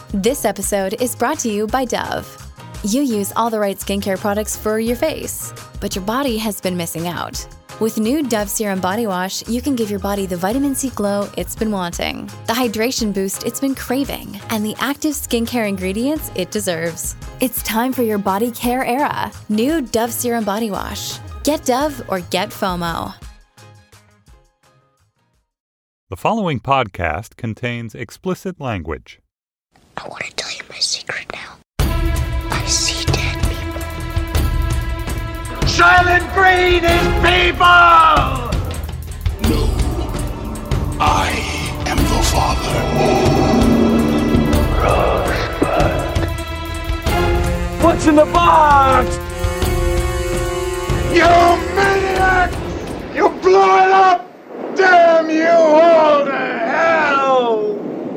This episode is brought to you by Dove. You use all the right skincare products for your face, but your body has been missing out. With new Dove Serum Body Wash, you can give your body the vitamin C glow it's been wanting, the hydration boost it's been craving, and the active skincare ingredients it deserves. It's time for your body care era. New Dove Serum Body Wash. Get Dove or get FOMO. The following podcast contains explicit language. I want to tell you my secret now. I see dead people. Silent Breed is people! No, I am the Father. Rosebud. What's in the box? You maniac! You blew it up! Damn you all to hell!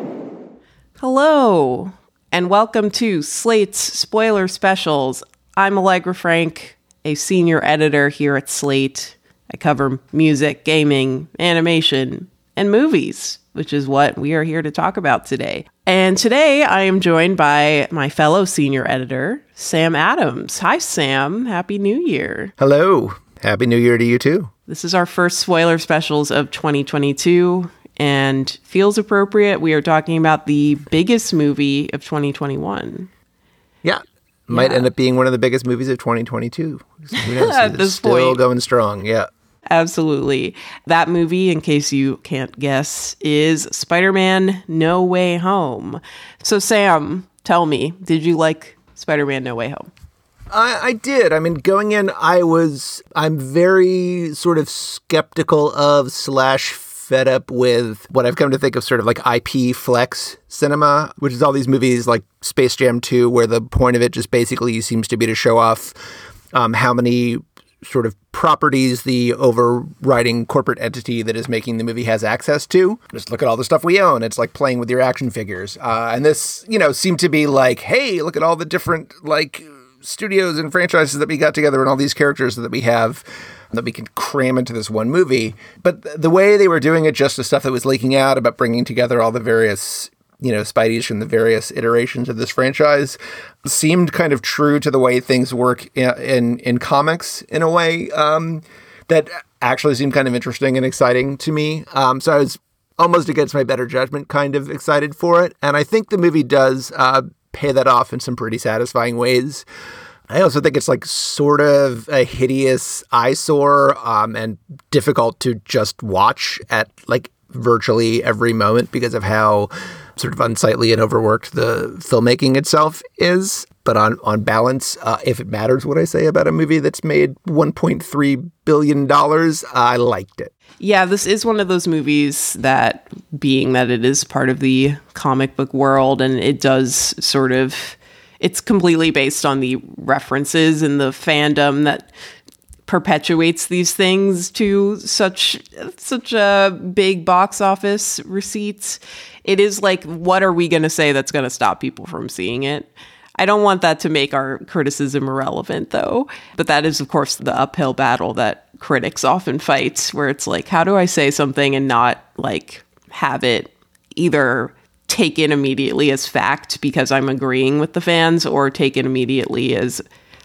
Hello, and welcome to Slate's Spoiler Specials. I'm Allegra Frank, a senior editor here at Slate. I cover music, gaming, animation, and movies, which is what we are here to talk about today. And today I am joined by my fellow senior editor, Sam Adams. Hi, Sam. Happy New Year. Hello. Happy New Year to you, too. This is our first Spoiler Specials of 2022. And feels appropriate. We are talking about the biggest movie of 2021. Yeah. Might end up being one of the biggest movies of 2022. Who knows? At this still point. Going strong. Yeah. Absolutely. That movie, in case you can't guess, is Spider-Man No Way Home. So, Sam, tell me, did you like Spider-Man No Way Home? I did. I mean, going in, I'm very sort of skeptical of / fed up with what I've come to think of sort of like IP flex cinema, which is all these movies like Space Jam 2, where the point of it just basically seems to be to show off how many sort of properties the overriding corporate entity that is making the movie has access to. Just look at all the stuff we own. It's like playing with your action figures. And this, seemed to be like, hey, look at all the different like studios and franchises that we got together and all these characters that we have that we can cram into this one movie. But the way they were doing it, just the stuff that was leaking out about bringing together all the various, Spideys from the various iterations of this franchise seemed kind of true to the way things work in comics in a way that actually seemed kind of interesting and exciting to me. So I was almost against my better judgment kind of excited for it. And I think the movie does pay that off in some pretty satisfying ways. I also think it's like sort of a hideous eyesore and difficult to just watch at like virtually every moment because of how sort of unsightly and overworked the filmmaking itself is. But on balance, if it matters what I say about a movie that's made $1.3 billion, I liked it. Yeah, this is one of those movies that, being that it is part of the comic book world, and it does sort of, it's completely based on the references and the fandom that perpetuates these things to such big box office receipts. It is like, what are we going to say that's going to stop people from seeing it? I don't want that to make our criticism irrelevant, though. But that is, of course, the uphill battle that critics often fight, where it's like, how do I say something and not like have it either taken immediately as fact because I'm agreeing with the fans, or taken immediately as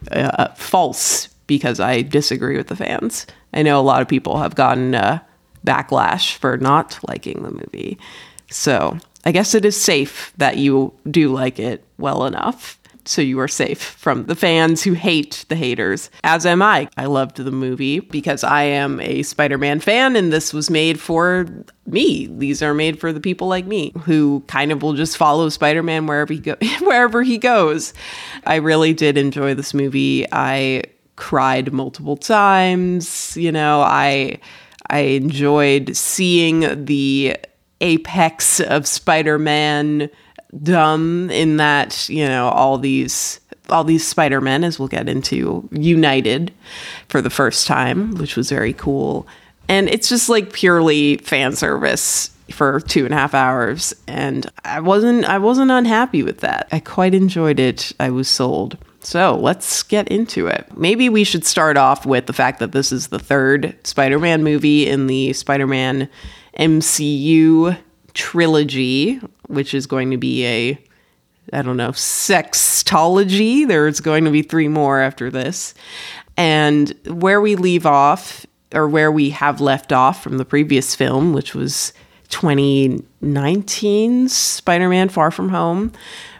false because I disagree with the fans. I know a lot of people have gotten backlash for not liking the movie. So I guess it is safe that you do like it well enough, so you are safe from the fans who hate the haters, as am I. I loved the movie because I am a Spider-Man fan, and this was made for me. These are made for the people like me who kind of will just follow Spider-Man wherever he goes. I really did enjoy this movie. I cried multiple times. I enjoyed seeing the apex of Spider-Man dumb in that, all these Spider-Men, as we'll get into, united for the first time, which was very cool. And it's just like purely fan service for 2.5 hours. And I wasn't unhappy with that. I quite enjoyed it. I was sold. So let's get into it. Maybe we should start off with the fact that this is the third Spider-Man movie in the Spider-Man MCU trilogy, which is going to be a I don't know, sextology. There's going to be 3 more after this. And where we leave off, or where we have left off from the previous film, which was 2019's Spider-Man Far From Home,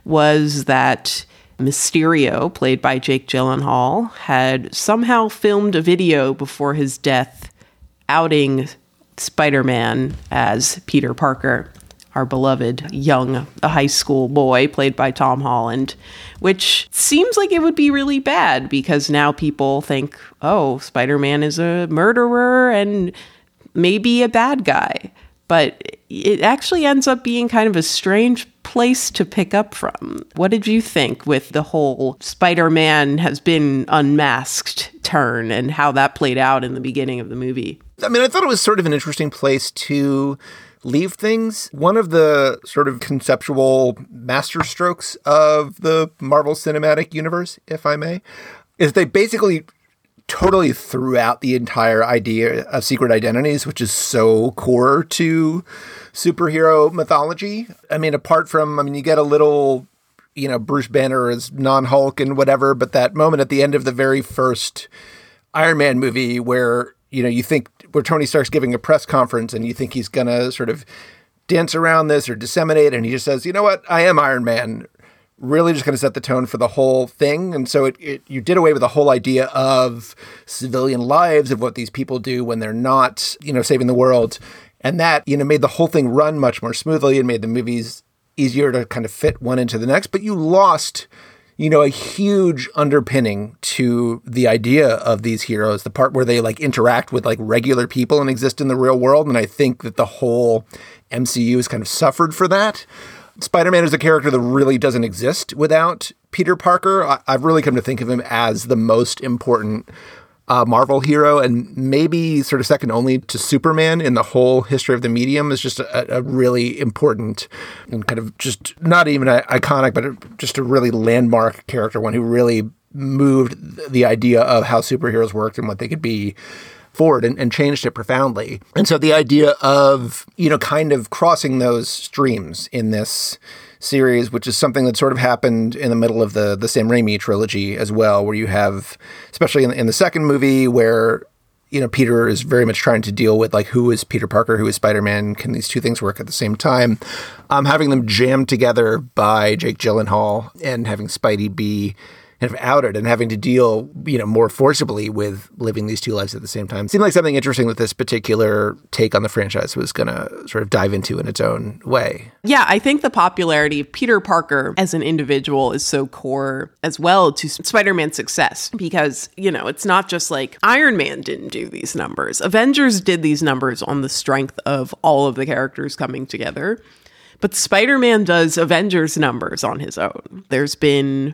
was that Mysterio, played by Jake Gyllenhaal, had somehow filmed a video before his death outing Spider-Man as Peter Parker, our beloved young high school boy played by Tom Holland, which seems like it would be really bad because now people think, oh, Spider-Man is a murderer and maybe a bad guy. But it actually ends up being kind of a strange place to pick up from. What did you think with the whole Spider-Man has been unmasked turn and how that played out in the beginning of the movie? I mean, I thought it was sort of an interesting place to leave things. One of the sort of conceptual masterstrokes of the Marvel Cinematic Universe, if I may, is they basically totally threw out the entire idea of secret identities, which is so core to superhero mythology. I mean, apart from, you get a little, Bruce Banner as non-Hulk and whatever, but that moment at the end of the very first Iron Man movie where, you think, where Tony Stark's giving a press conference and you think he's going to sort of dance around this or disseminate, and he just says, you know what, I am Iron Man. Really just going to set the tone for the whole thing. And so you did away with the whole idea of civilian lives, of what these people do when they're not, saving the world. And that, made the whole thing run much more smoothly and made the movies easier to kind of fit one into the next. But you lost, a huge underpinning to the idea of these heroes, the part where they interact with regular people and exist in the real world. And I think that the whole MCU has kind of suffered for that. Spider-Man is a character that really doesn't exist without Peter Parker. I've really come to think of him as the most important Marvel hero, and maybe sort of second only to Superman in the whole history of the medium. Is just a really important and kind of just not even iconic, but just a really landmark character, one who really moved the idea of how superheroes worked and what they could be forward and changed it profoundly. And so the idea of, kind of crossing those streams in this series, which is something that sort of happened in the middle of the Sam Raimi trilogy as well, where you have, especially in the second movie, where, Peter is very much trying to deal with who is Peter Parker, who is Spider-Man, can these two things work at the same time? Having them jammed together by Jake Gyllenhaal and having Spidey be kind of outed and having to deal, more forcibly with living these two lives at the same time. It seemed like something interesting that this particular take on the franchise was going to sort of dive into in its own way. Yeah, I think the popularity of Peter Parker as an individual is so core as well to Spider-Man's success because, it's not just like Iron Man didn't do these numbers. Avengers did these numbers on the strength of all of the characters coming together. But Spider-Man does Avengers numbers on his own. There's been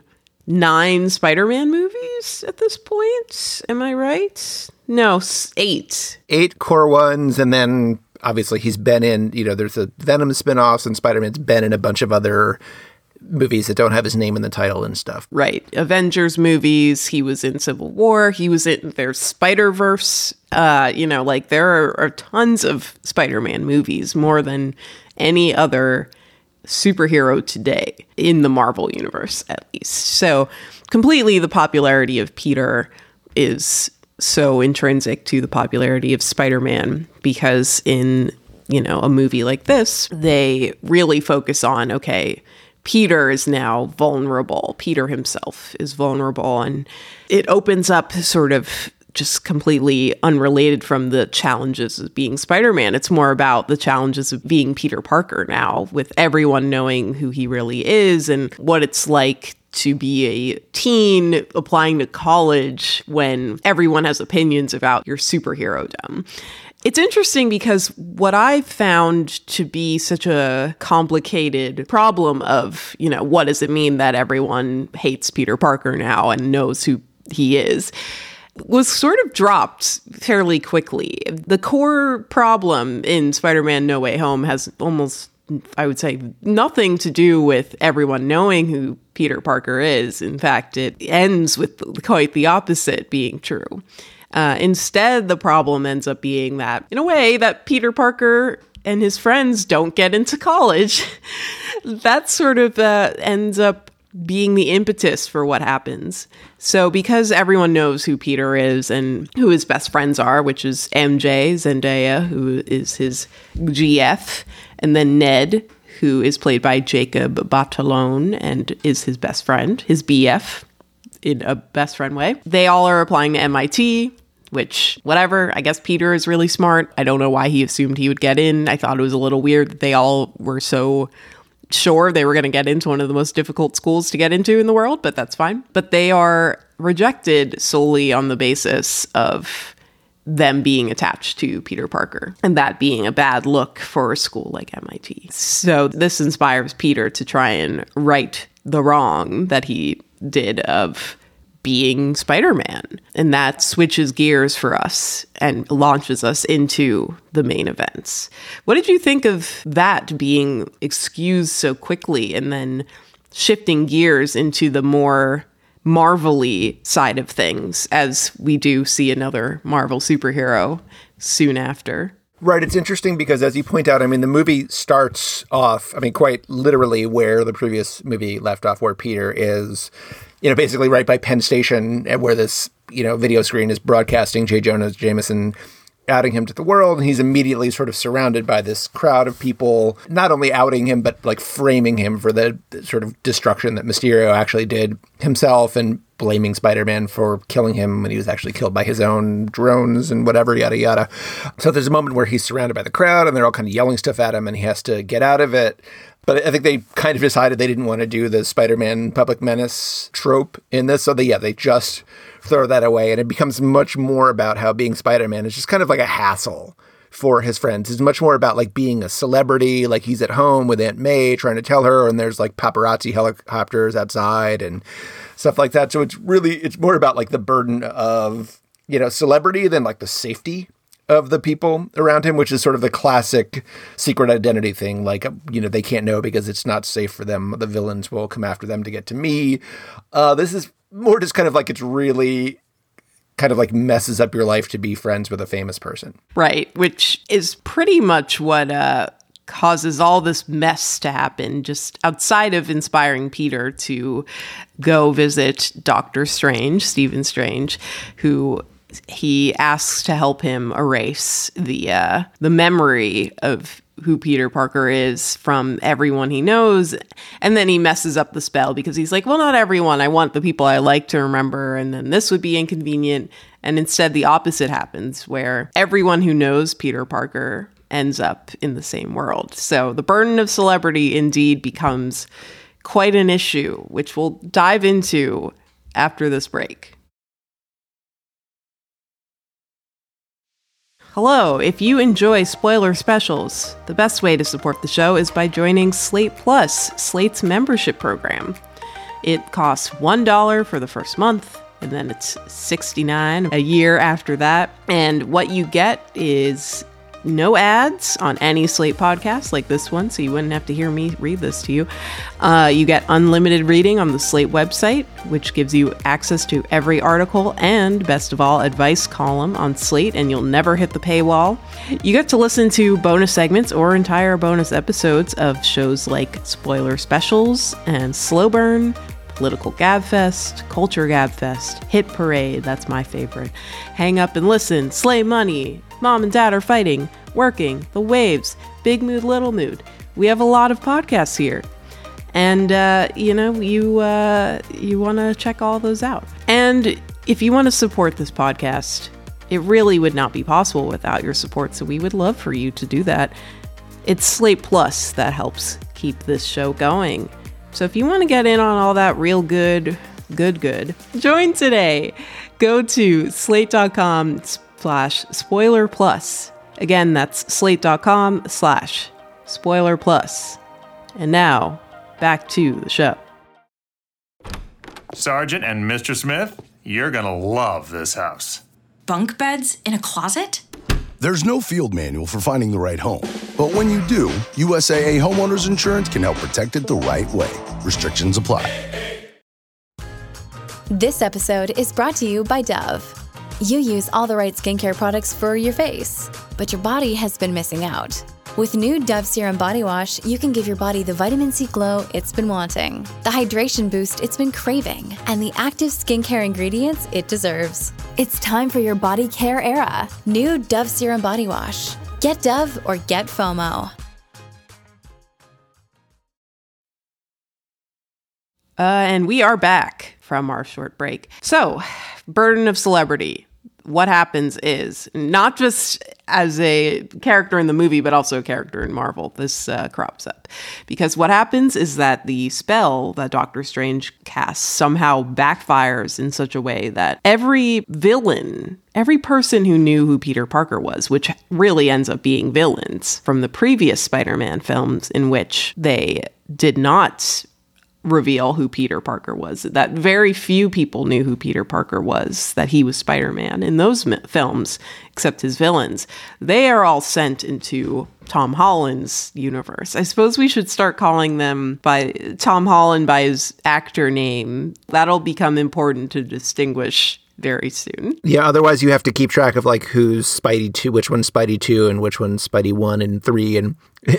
9 Spider-Man movies at this point. Am I right? No, 8. 8 core ones, and then obviously he's been in, there's a Venom spinoffs, and Spider-Man's been in a bunch of other movies that don't have his name in the title and stuff. Right. Avengers movies. He was in Civil War. He was in there's Spider-Verse. There are tons of Spider-Man movies, more than any other superhero today in the Marvel universe, at least. So completely the popularity of Peter is so intrinsic to the popularity of Spider-Man because in, a movie like this, they really focus on, okay, Peter is now vulnerable. Peter himself is vulnerable. And it opens up sort of just completely unrelated from the challenges of being Spider-Man. It's more about the challenges of being Peter Parker now, with everyone knowing who he really is and what it's like to be a teen applying to college when everyone has opinions about your superhero-dom. It's interesting because what I've found to be such a complicated problem of, what does it mean that everyone hates Peter Parker now and knows who he is, was sort of dropped fairly quickly. The core problem in Spider-Man No Way Home has almost, I would say, nothing to do with everyone knowing who Peter Parker is. In fact, it ends with quite the opposite being true. Instead, the problem ends up being that, in a way, that Peter Parker and his friends don't get into college. That sort of ends up being the impetus for what happens. So because everyone knows who Peter is and who his best friends are, which is MJ, Zendaya, who is his GF, and then Ned, who is played by Jacob Batalon and is his best friend, his BF, in a best friend way. They all are applying to MIT, which, whatever, I guess Peter is really smart. I don't know why he assumed he would get in. I thought it was a little weird that they all were so sure they were going to get into one of the most difficult schools to get into in the world, but that's fine. But they are rejected solely on the basis of them being attached to Peter Parker, and that being a bad look for a school like MIT. So this inspires Peter to try and right the wrong that he did of being Spider-Man. And that switches gears for us and launches us into the main events. What did you think of that being excused so quickly and then shifting gears into the more Marvel-y side of things, as we do see another Marvel superhero soon after? Right. It's interesting because, as you point out, I mean, the movie starts off, I mean, quite literally where the previous movie left off, where Peter is, basically right by Penn Station, where this, video screen is broadcasting J. Jonah Jameson, outing him to the world. And he's immediately sort of surrounded by this crowd of people, not only outing him, but like framing him for the sort of destruction that Mysterio actually did himself, and blaming Spider-Man for killing him when he was actually killed by his own drones and whatever, yada, yada. So there's a moment where he's surrounded by the crowd and they're all kind of yelling stuff at him and he has to get out of it. But I think they kind of decided they didn't want to do the Spider-Man public menace trope in this. So they just throw that away. And it becomes much more about how being Spider-Man is just kind of like a hassle for his friends. It's much more about like being a celebrity, like he's at home with Aunt May trying to tell her, and there's like paparazzi helicopters outside and stuff like that. So it's more about like the burden of, celebrity than like the safety of the people around him, which is sort of the classic secret identity thing. Like, they can't know because it's not safe for them. The villains will come after them to get to me. This is more just kind of like, it's really kind of like messes up your life to be friends with a famous person. Right. Which is pretty much what causes all this mess to happen, just outside of inspiring Peter to go visit Dr. Strange, Stephen Strange, who he asks to help him erase the memory of who Peter Parker is from everyone he knows. And then he messes up the spell because he's like, well, not everyone. I want the people I like to remember. And then this would be inconvenient. And instead the opposite happens, where everyone who knows Peter Parker ends up in the same world. So the burden of celebrity indeed becomes quite an issue, which we'll dive into after this break. Hello, if you enjoy spoiler specials, the best way to support the show is by joining Slate Plus, Slate's membership program. It costs $1 for the first month, and then it's $69 a year after that. And what you get is no ads on any Slate podcast like this one, so you wouldn't have to hear me read this to you. You get unlimited reading on the Slate website, which gives you access to every article and, best of all, advice column on Slate, and you'll never hit the paywall. You get to listen to bonus segments or entire bonus episodes of shows like Spoiler Specials and Slow Burn, Political Gabfest, Culture Gabfest, Hit Parade, that's my favorite, Hang Up and Listen, Slay Money, Mom and Dad Are Fighting, Working, The Waves, Big Mood, Little Mood. We have a lot of podcasts here. And, you want to check all those out. And if you want to support this podcast, it really would not be possible without your support, so we would love for you to do that. It's Slate Plus that helps keep this show going. So if you want to get in on all that real good, join today. Go to slate.com/spoiler plus. Again, that's slate.com/spoiler plus. And now, back to the show. Sergeant and Mr. Smith, you're gonna love this house. Bunk beds in a closet? There's no field manual for finding the right home. But when you do, USAA Homeowners Insurance can help protect it the right way. Restrictions apply. This episode is brought to you by Dove. You use all the right skincare products for your face, but your body has been missing out. With new Dove Serum Body Wash, you can give your body the vitamin C glow it's been wanting, the hydration boost it's been craving, and the active skincare ingredients it deserves. It's time for your body care era. New Dove Serum Body Wash. Get Dove or get FOMO. And we are back from our short break. So, burden of celebrity. What happens is, not just as a character in the movie, but also a character in Marvel, this crops up. Because what happens is that the spell that Doctor Strange casts somehow backfires in such a way that every villain, every person who knew who Peter Parker was, which really ends up being villains from the previous Spider-Man films in which they did not reveal who Peter Parker was, that very few people knew who Peter Parker was, that he was Spider-Man in those films, except his villains. They are all sent into Tom Holland's universe. I suppose we should start calling them by Tom Holland by his actor name. That'll become important to distinguish very soon. Yeah, otherwise you have to keep track of like who's Spidey 2, which one's Spidey 2 and which one's Spidey 1 and 3. And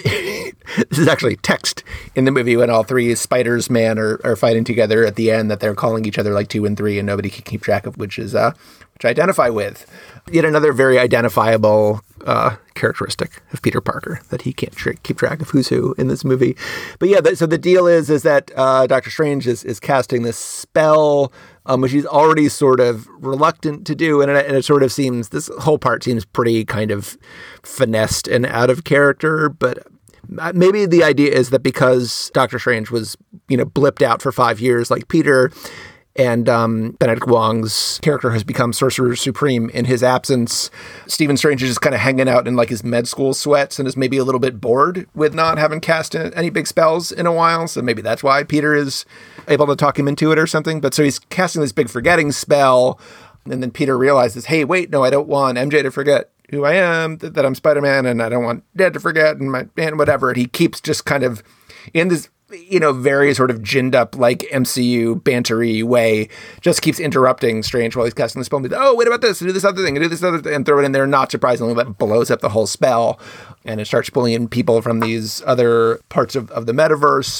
this is actually text in the movie when all three Spiders Man are fighting together at the end, that they're calling each other like 2 and 3 and nobody can keep track of which I identify with. Yet another very identifiable characteristic of Peter Parker, that he can't keep track of who's who in this movie. But yeah, so the deal is that Doctor Strange is casting this spell, which he's already sort of reluctant to do. And it sort of seems, this whole part seems pretty kind of finessed and out of character. But maybe the idea is that because Doctor Strange was, blipped out for 5 years like Peter, and Benedict Wong's character has become Sorcerer Supreme in his absence, Stephen Strange is just kind of hanging out in like his med school sweats and is maybe a little bit bored with not having cast any big spells in a while. So maybe that's why Peter is able to talk him into it or something. But so he's casting this big forgetting spell. And then Peter realizes, hey, wait, no, I don't want MJ to forget who I am, that I'm Spider-Man, and I don't want Dad to forget and whatever. And he keeps just kind of in this, very sort of ginned up, like MCU bantery way, just keeps interrupting Strange while he's casting the spell. Oh, wait about this, do this other thing, and do this other thing, and throw it in there. Not surprisingly, that blows up the whole spell, and it starts pulling in people from these other parts of the metaverse.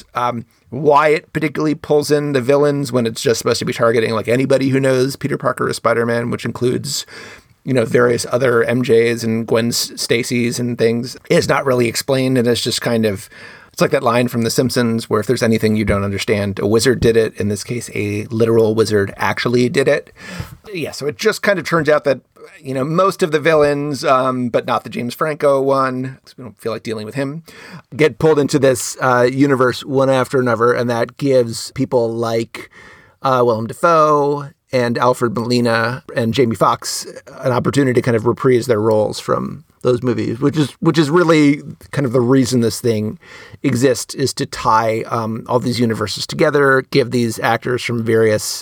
Why it particularly pulls in the villains when it's just supposed to be targeting like anybody who knows Peter Parker is Spider-Man, which includes various other MJs and Gwen Stacy's and things, is not really explained, and it's just kind of, it's like that line from The Simpsons where if there's anything you don't understand, a wizard did it. In this case, a literal wizard actually did it. Yeah, so it just kind of turns out that, most of the villains, but not the James Franco one, because we don't feel like dealing with him, get pulled into this universe one after another, and that gives people like Willem Dafoe and Alfred Molina and Jamie Foxx an opportunity to kind of reprise their roles from those movies, which is really kind of the reason this thing exists, is to tie all these universes together, give these actors from various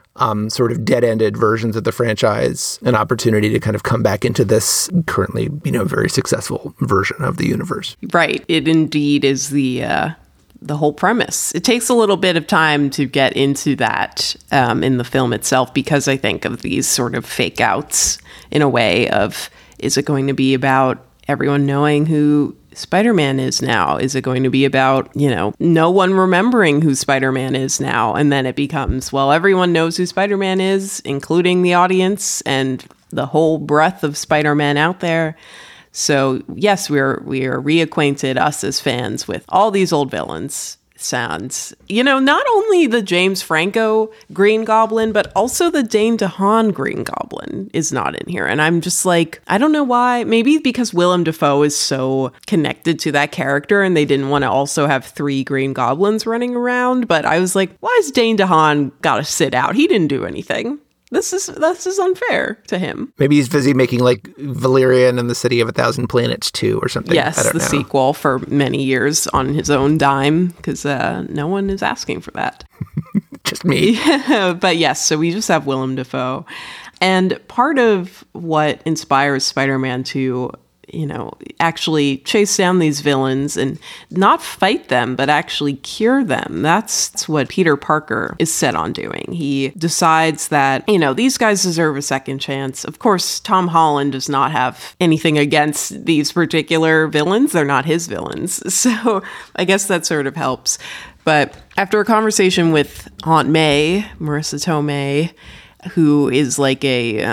sort of dead-ended versions of the franchise an opportunity to kind of come back into this currently, very successful version of the universe. Right. It indeed is the whole premise. It takes a little bit of time to get into that in the film itself, because I think of these sort of fake outs in a way of, is it going to be about everyone knowing who Spider-Man is now? Is it going to be about, no one remembering who Spider-Man is now? And then it becomes, well, everyone knows who Spider-Man is, including the audience and the whole breadth of Spider-Man out there. So yes, we are reacquainted, us as fans, with all these old villains. Sounds, not only the James Franco Green Goblin, but also the Dane DeHaan Green Goblin is not in here. And I'm just like, I don't know why. Maybe because Willem Dafoe is so connected to that character and they didn't want to also have 3 Green Goblins running around. But I was like, why is Dane DeHaan got to sit out? He didn't do anything. This is unfair to him. Maybe he's busy making like Valerian and the City of 1,000 Planets 2 or something. Yes, the sequel for many years on his own dime, because no one is asking for that. Just me. But yes, so we just have Willem Dafoe. And part of what inspires Spider-Man 2 actually chase down these villains and not fight them, but actually cure them. That's what Peter Parker is set on doing. He decides that, these guys deserve a second chance. Of course, Tom Holland does not have anything against these particular villains. They're not his villains. So I guess that sort of helps. But after a conversation with Aunt May, Marissa Tomei, who is like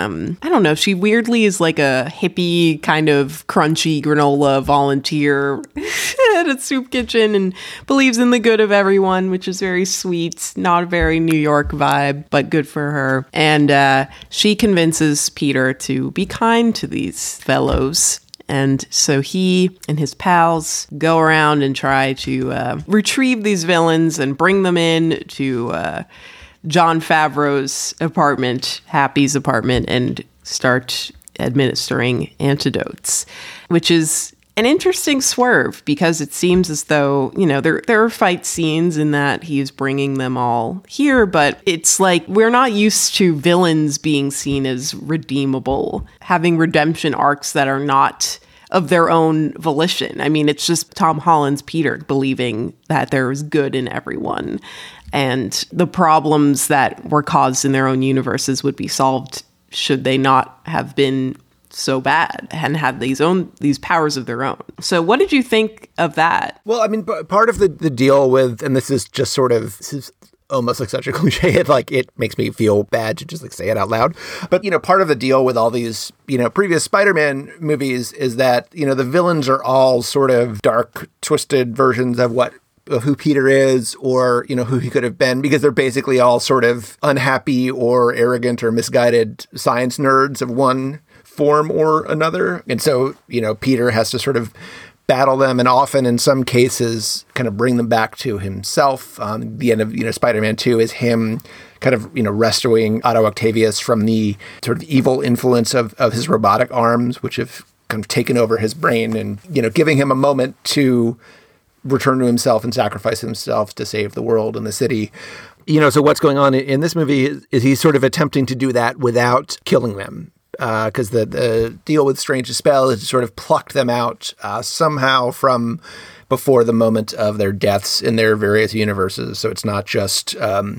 she weirdly is like a hippie kind of crunchy granola volunteer at a soup kitchen and believes in the good of everyone, which is very sweet. Not a very New York vibe, but good for her. And she convinces Peter to be kind to these fellows. And so he and his pals go around and try to retrieve these villains and bring them in to Jon Favreau's apartment, Happy's apartment, and start administering antidotes, which is an interesting swerve because it seems as though, there are fight scenes in that he's bringing them all here, but it's like we're not used to villains being seen as redeemable, having redemption arcs that are not of their own volition. I mean, it's just Tom Holland's Peter believing that there is good in everyone. And the problems that were caused in their own universes would be solved should they not have been so bad and had these powers of their own. So what did you think of that? Well, I mean, part of the deal with, and this is just sort of, this is almost like such a cliche, it makes me feel bad to just say it out loud. But, part of the deal with all these, previous Spider-Man movies is that, the villains are all sort of dark, twisted versions of who Peter is or, who he could have been, because they're basically all sort of unhappy or arrogant or misguided science nerds of one form or another. And so, Peter has to sort of battle them and often in some cases kind of bring them back to himself. The end of, Spider-Man 2 is him kind of, rescuing Otto Octavius from the sort of evil influence of his robotic arms, which have kind of taken over his brain and, giving him a moment to return to himself and sacrifice himself to save the world and the city. So what's going on in this movie is he's sort of attempting to do that without killing them. Because the deal with Strange's spell is to sort of pluck them out somehow from before the moment of their deaths in their various universes. So it's not just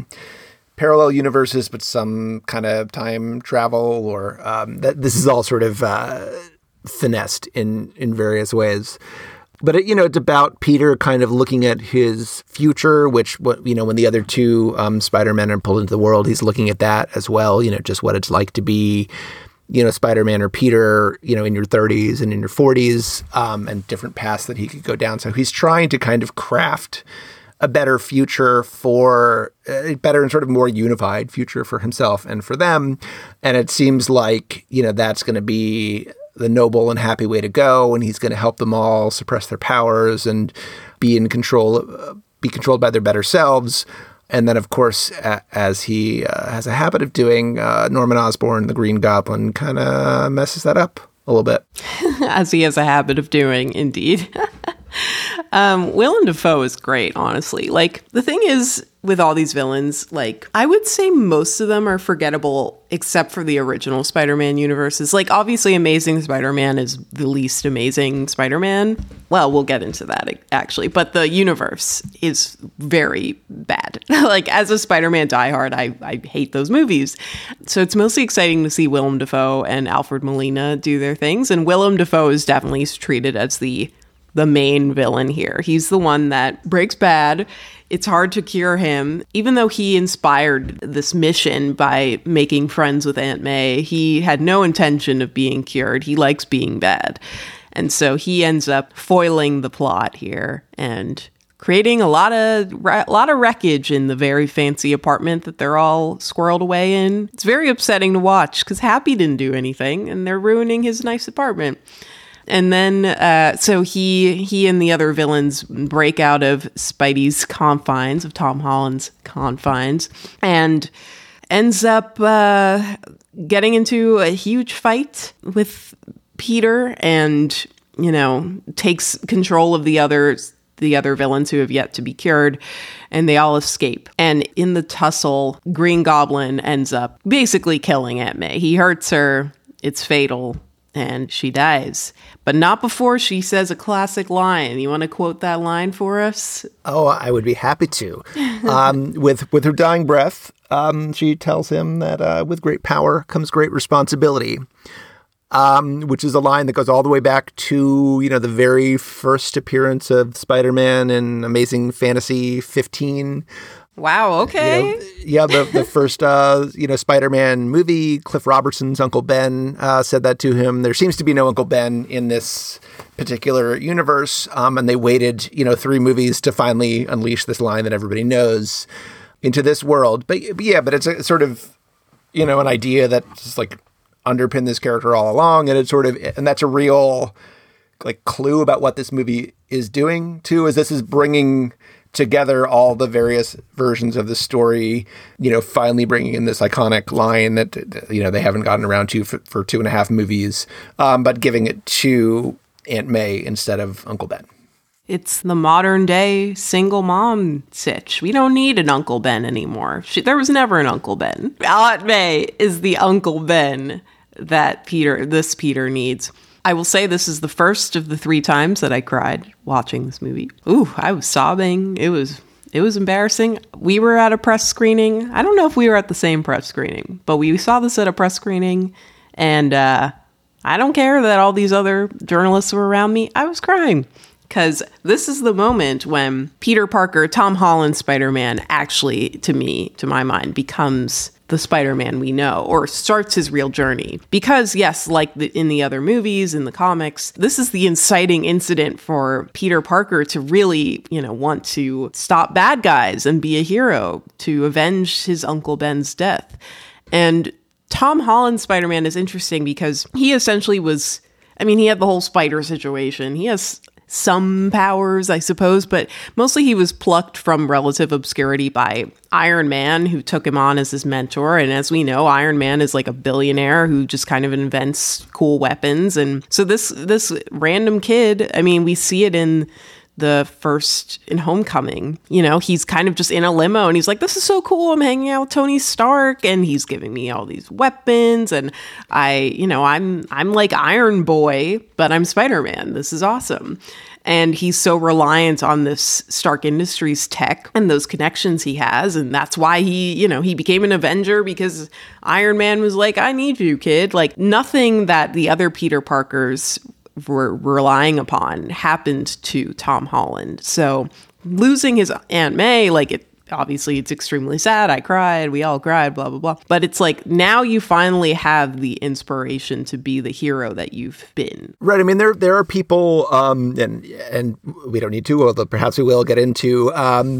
parallel universes, but some kind of time travel or this is all sort of finessed in various ways. But, it's about Peter kind of looking at his future, which, when the other two Spider-Men are pulled into the world, he's looking at that as well, just what it's like to be, Spider-Man or Peter, in your 30s and in your 40s and different paths that he could go down. So he's trying to kind of craft a better future for a better and sort of more unified future for himself and for them. And it seems like, that's going to be the noble and happy way to go. And he's going to help them all suppress their powers and be in control, be controlled by their better selves. And then, of course, as he has a habit of doing, Norman Osborn, the Green Goblin, kind of messes that up a little bit. As he has a habit of doing, indeed. Willem Dafoe is great, honestly. The thing is, with all these villains, I would say most of them are forgettable, except for the original Spider-Man universes. Obviously, Amazing Spider-Man is the least amazing Spider-Man. Well, we'll get into that, actually. But the universe is very bad. As a Spider-Man diehard, I hate those movies. So it's mostly exciting to see Willem Dafoe and Alfred Molina do their things. And Willem Dafoe is definitely treated as the main villain here. He's the one that breaks bad. It's hard to cure him. Even though he inspired this mission by making friends with Aunt May, he had no intention of being cured. He likes being bad. And so he ends up foiling the plot here and creating a lot of wreckage in the very fancy apartment that they're all squirreled away in. It's very upsetting to watch because Happy didn't do anything and they're ruining his nice apartment. And then, so he and the other villains break out of Spidey's confines, of Tom Holland's confines, and ends up getting into a huge fight with Peter and, takes control of the other villains who have yet to be cured, and they all escape. And in the tussle, Green Goblin ends up basically killing Aunt May. He hurts her. It's fatal. and she dies. But not before she says a classic line. You want to quote that line for us? Oh, I would be happy to. With her dying breath, she tells him that with great power comes great responsibility, which is a line that goes all the way back to, the very first appearance of Spider-Man in Amazing Fantasy 15. Wow, okay. The first, Spider-Man movie, Cliff Robertson's Uncle Ben said that to him. There seems to be no Uncle Ben in this particular universe, and they waited, 3 movies to finally unleash this line that everybody knows into this world. But it's a sort of, an idea that just like underpinned this character all along, and and that's a real like clue about what this movie is doing too, is this is bringing together all the various versions of the story, finally bringing in this iconic line that, they haven't gotten around to for 2.5 movies, but giving it to Aunt May instead of Uncle Ben. It's the modern day single mom sitch. We don't need an Uncle Ben anymore. There was never an Uncle Ben. Aunt May is the Uncle Ben that this Peter needs. I will say this is the first of the 3 times that I cried watching this movie. Ooh, I was sobbing. It was embarrassing. We were at a press screening. I don't know if we were at the same press screening, but we saw this at a press screening, and I don't care that all these other journalists were around me. I was crying because this is the moment when Peter Parker, Tom Holland Spider-Man, actually, to my mind, becomes the Spider-Man we know, or starts his real journey. Because yes, like in the other movies, in the comics, this is the inciting incident for Peter Parker to really, want to stop bad guys and be a hero, to avenge his Uncle Ben's death. And Tom Holland's Spider-Man is interesting because he essentially he had the whole spider situation. He has some powers, I suppose, but mostly he was plucked from relative obscurity by Iron Man, who took him on as his mentor. And as we know, Iron Man is like a billionaire who just kind of invents cool weapons. And so this random kid, we see it in Homecoming, he's kind of just in a limo and he's like, this is so cool. I'm hanging out with Tony Stark and he's giving me all these weapons. And I'm like Iron Boy, but I'm Spider-Man. This is awesome. And he's so reliant on this Stark Industries tech and those connections he has. And that's why he became an Avenger, because Iron Man was like, I need you, kid. Like nothing that the other Peter Parkers were relying upon happened to Tom Holland. So losing his Aunt May, obviously it's extremely sad. I cried. We all cried, blah, blah, blah. But it's like, now you finally have the inspiration to be the hero that you've been. Right. There are people, and we don't need to, although perhaps we will get into,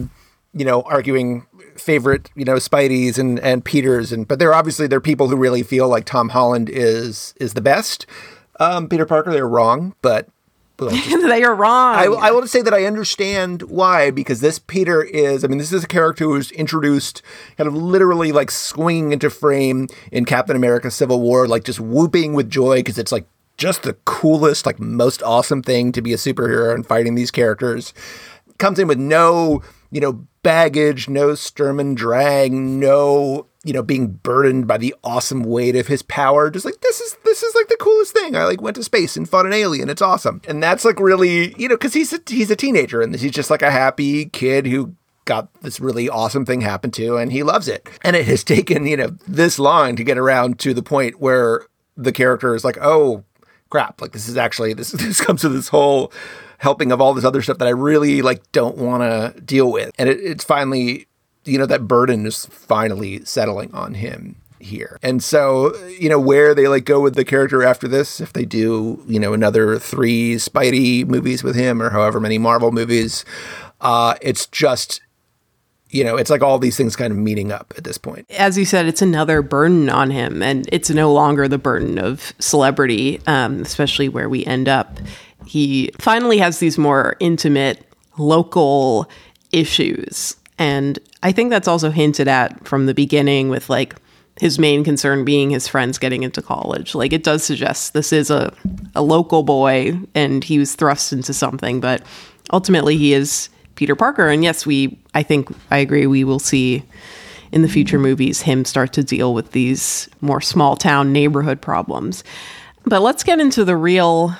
arguing favorite, Spideys and Peters. But there are people who really feel like Tom Holland is the best. Peter Parker, they're wrong, but they are wrong. I will say that I understand why, because this Peter this is a character who was introduced kind of literally like swinging into frame in Captain America Civil War, like just whooping with joy because it's like just the coolest, like most awesome thing to be a superhero and fighting these characters. Comes in with no, baggage, no Sturm und Drang, no, being burdened by the awesome weight of his power. Just like, this is like the coolest thing. I went to space and fought an alien. It's awesome. And that's like really, because he's a teenager and he's just like a happy kid who got this really awesome thing happen to, and he loves it. And it has taken, this long to get around to the point where the character is like, oh crap, like this comes to this whole helping of all this other stuff that I really don't want to deal with. And it's finally, that burden is finally settling on him here. And so, where they go with the character after this, if they do, another 3 Spidey movies with him or however many Marvel movies, it's just, it's like all these things kind of meeting up at this point. As you said, it's another burden on him, and it's no longer the burden of celebrity, especially where we end up. He finally has these more intimate local issues. And I think that's also hinted at from the beginning with his main concern being his friends getting into college. It does suggest this is a local boy and he was thrust into something, but ultimately he is Peter Parker. And yes, I agree, we will see in the future movies him start to deal with these more small town neighborhood problems. But let's get into the real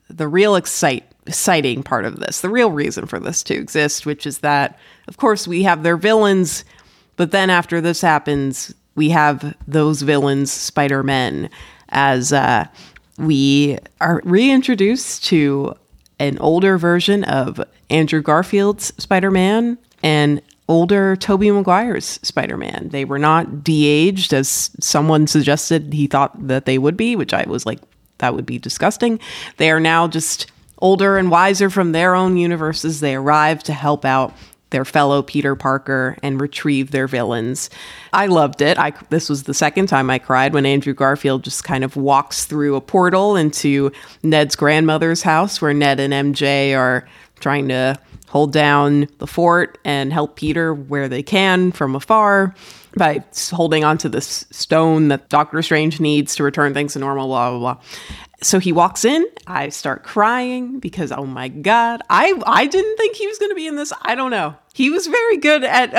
exciting part of this, the real reason for this to exist, which is that, of course, we have their villains, but then after this happens, we have those villains, Spider-Men, as we are reintroduced to an older version of Andrew Garfield's Spider-Man and older Tobey Maguire's Spider-Man. They were not de-aged, as someone suggested he thought that they would be, which I was like, that would be disgusting. They are now just older and wiser from their own universes. They arrive to help out their fellow Peter Parker and retrieve their villains. I loved it. This was the second time I cried when Andrew Garfield just kind of walks through a portal into Ned's grandmother's house, where Ned and MJ are trying to hold down the fort and help Peter where they can from afar by holding onto this stone that Doctor Strange needs to return things to normal, blah, blah, blah. So he walks in, I start crying because, oh my God, I didn't think he was going to be in this. I don't know. He was very good at,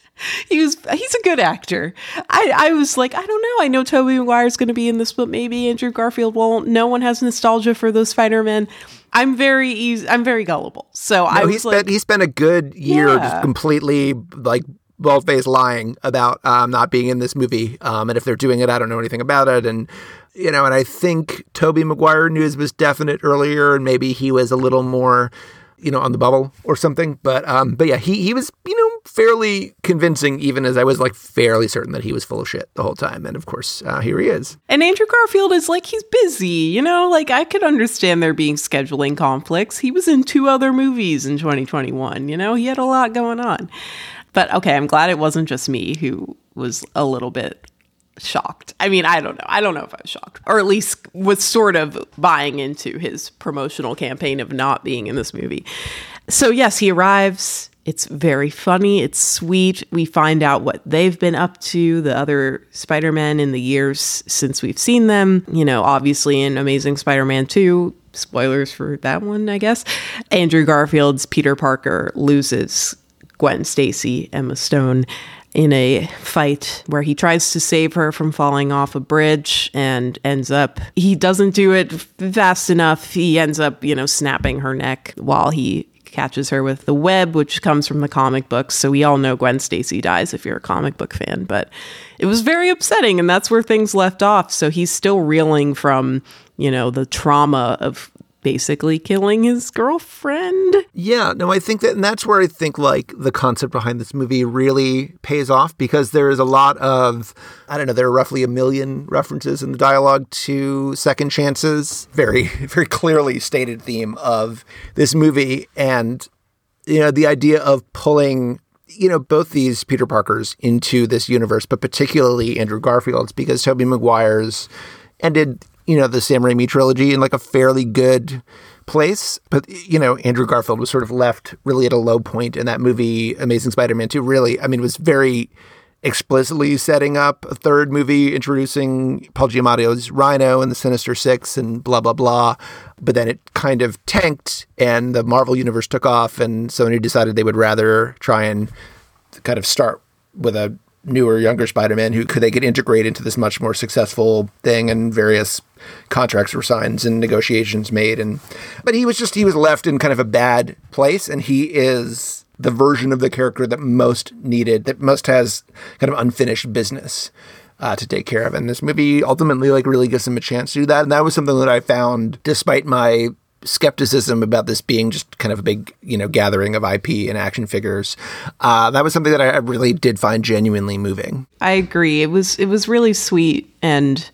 he's a good actor. I was like, I don't know. I know Tobey Maguire's going to be in this, but maybe Andrew Garfield won't. No one has nostalgia for those Spider-Men. I'm very gullible. So he spent a good year just completely like bald-faced lying about not being in this movie. And if they're doing it, I don't know anything about it. And, you know, and I think Tobey Maguire news was definite earlier, and maybe he was a little more, you know, on the bubble or something. But yeah, he was, you know, fairly convincing, even as I was like fairly certain that he was full of shit the whole time. And of course, here he is. And Andrew Garfield is like, he's busy, you know, like I could understand there being scheduling conflicts. He was in 2 other movies in 2021, you know, he had a lot going on. But okay, I'm glad it wasn't just me who was a little bit shocked. I mean, I don't know if I was shocked, or at least was sort of buying into his promotional campaign of not being in this movie. So yes, he arrives. It's very funny. It's sweet. We find out what they've been up to, the other Spider-Men, in the years since we've seen them. You know, obviously in Amazing Spider-Man 2, spoilers for that one, I guess, Andrew Garfield's Peter Parker loses Gwen Stacy, Emma Stone, in a fight where he tries to save her from falling off a bridge and he doesn't do it fast enough. He ends up, you know, snapping her neck while he catches her with the web, which comes from the comic books. So we all know Gwen Stacy dies if you're a comic book fan, but it was very upsetting, and that's where things left off. So he's still reeling from, you know, the trauma of basically killing his girlfriend. Yeah, no, I think that, and that's where I think like the concept behind this movie really pays off, because there is a lot of, I don't know, there are roughly 1 million references in the dialogue to second chances. Very, very clearly stated theme of this movie. And, you know, the idea of pulling, you know, both these Peter Parkers into this universe, but particularly Andrew Garfield's, because Tobey Maguire's ended, you know, the Sam Raimi trilogy in like a fairly good place. But, you know, Andrew Garfield was sort of left really at a low point in that movie, Amazing Spider-Man 2. Really, I mean, was very explicitly setting up a third movie, introducing Paul Giamatti's Rhino and the Sinister Six and blah, blah, blah. But then it kind of tanked and the Marvel universe took off, and Sony decided they would rather try and kind of start with a newer, younger Spider-Man who they could integrate into this much more successful thing, and various contracts were signed and negotiations made. But he was left in kind of a bad place, and he is the version of the character that most needed, that most has kind of unfinished business to take care of. And this movie ultimately like really gives him a chance to do that. And that was something that I found, despite my skepticism about this being just kind of a big, you know, gathering of IP and action figures. That was something that I really did find genuinely moving. I agree. It was really sweet and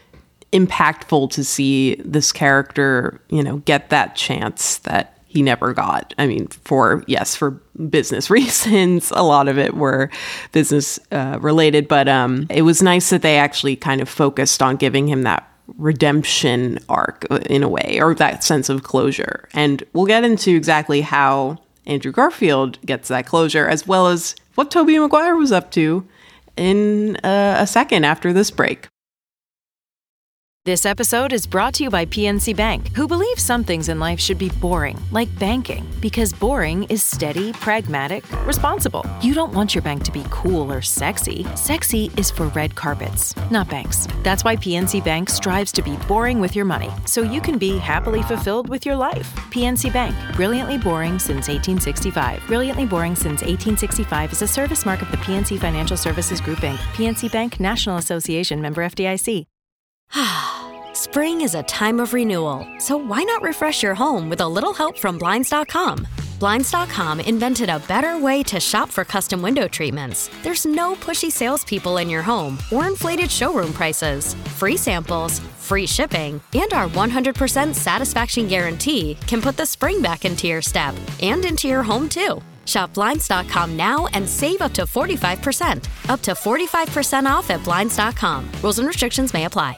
impactful to see this character, you know, get that chance that he never got. I mean, for business reasons, a lot of it were business related, but it was nice that they actually kind of focused on giving him that redemption arc in a way, or that sense of closure. And we'll get into exactly how Andrew Garfield gets that closure, as well as what Tobey Maguire was up to in a second after this break. This episode is brought to you by PNC Bank, who believes some things in life should be boring, like banking, because boring is steady, pragmatic, responsible. You don't want your bank to be cool or sexy. Sexy is for red carpets, not banks. That's why PNC Bank strives to be boring with your money, so you can be happily fulfilled with your life. PNC Bank, brilliantly boring since 1865. Brilliantly boring since 1865 is a service mark of the PNC Financial Services Group, Inc., PNC Bank, National Association, member FDIC. Spring is a time of renewal, so why not refresh your home with a little help from Blinds.com? Blinds.com invented a better way to shop for custom window treatments. There's no pushy salespeople in your home or inflated showroom prices. Free samples, free shipping, and our 100% satisfaction guarantee can put the spring back into your step and into your home, too. Shop Blinds.com now and save up to 45%. Up to 45% off at Blinds.com. Rules and restrictions may apply.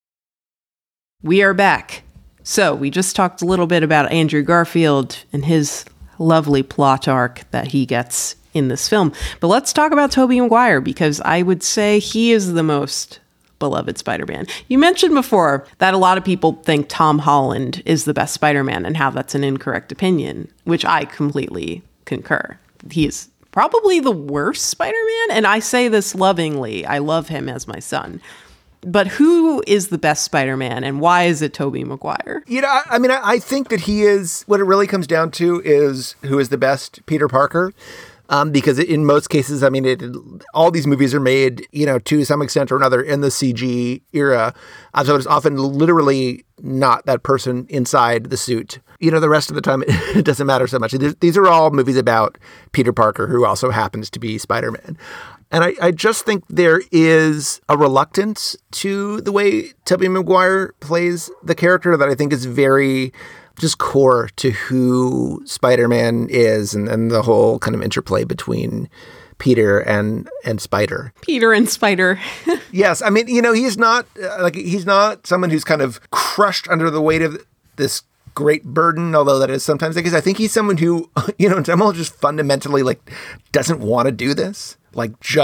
We are back. So we just talked a little bit about Andrew Garfield and his lovely plot arc that he gets in this film. But let's talk about Tobey Maguire, because I would say he is the most beloved Spider-Man. You mentioned before that a lot of people think Tom Holland is the best Spider-Man and how that's an incorrect opinion, which I completely concur. He is probably the worst Spider-Man, and I say this lovingly. I love him as my son. But who is the best Spider-Man, and why is it Tobey Maguire? You know, I mean, I think that he is, what it really comes down to is who is the best Peter Parker. Because in most cases, I mean, all these movies are made, you know, to some extent or another in the CG era. So it's often literally not that person inside the suit. You know, the rest of the time, it doesn't matter so much. These are all movies about Peter Parker, who also happens to be Spider-Man. And I just think there is a reluctance to the way Tobey Maguire plays the character that I think is very just core to who Spider-Man is, and the whole kind of interplay between Peter and Spider. Peter and Spider. Yes. I mean, you know, he's not someone who's kind of crushed under the weight of this great burden, although that is sometimes the case. I think he's someone who, you know, just fundamentally doesn't want to do this. He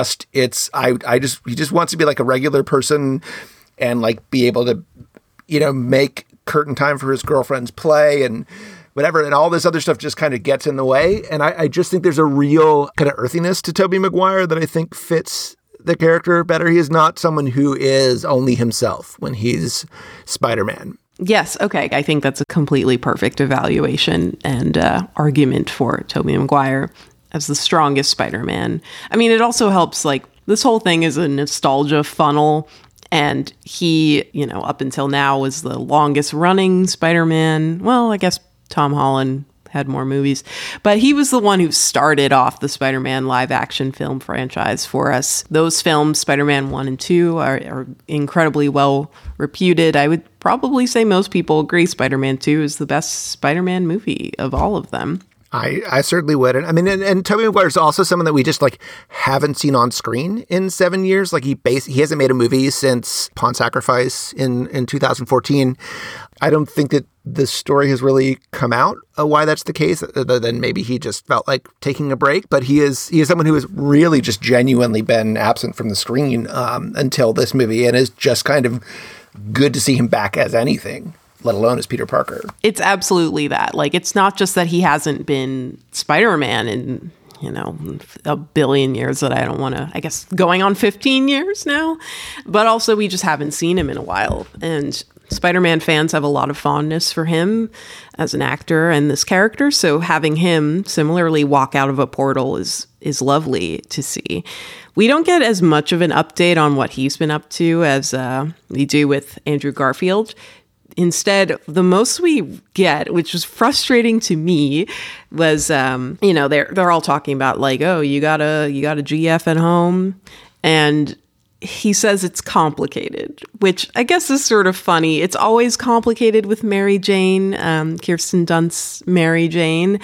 just wants to be like a regular person and be able to, you know, make curtain time for his girlfriend's play and whatever. And all this other stuff just kind of gets in the way. And I just think there's a real kind of earthiness to Tobey Maguire that I think fits the character better. He is not someone who is only himself when he's Spider-Man. Yes. Okay. I think that's a completely perfect evaluation and argument for Tobey Maguire as the strongest Spider-Man. I mean, it also helps, this whole thing is a nostalgia funnel, and he, you know, up until now was the longest running Spider-Man. Well, I guess Tom Holland had more movies, but he was the one who started off the Spider-Man live action film franchise for us. Those films, Spider-Man 1 and 2, are incredibly well reputed. I would probably say most people agree Spider-Man 2 is the best Spider-Man movie of all of them. I certainly would. And I mean, and Tobey Maguire is also someone that we just haven't seen on screen in 7 years. He hasn't made a movie since Pawn Sacrifice in 2014. I don't think that the story has really come out why that's the case, other than maybe he just felt like taking a break. But he is someone who has really just genuinely been absent from the screen until this movie, and is just kind of good to see him back as anything, let alone as Peter Parker. It's absolutely that. It's not just that he hasn't been Spider-Man in, you know, a billion years that I don't want to, I guess, going on 15 years now, but also we just haven't seen him in a while. And Spider-Man fans have a lot of fondness for him as an actor and this character. So having him similarly walk out of a portal is lovely to see. We don't get as much of an update on what he's been up to as we do with Andrew Garfield. Instead, the most we get, which was frustrating to me, was you know, they're all talking about oh, you got a GF at home, and he says it's complicated, which I guess is sort of funny. It's always complicated with Mary Jane, Kirsten Dunst's Mary Jane,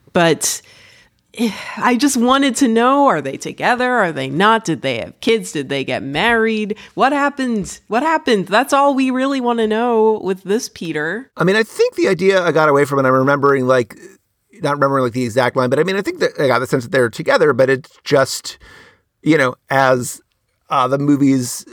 but I just wanted to know, are they together? Are they not? Did they have kids? Did they get married? What happened? That's all we really want to know with this Peter. I mean, I think the idea I got away from it, I'm remembering not remembering the exact line, but I mean, I think that I got the sense that they're together, but it's just, you know, as the movies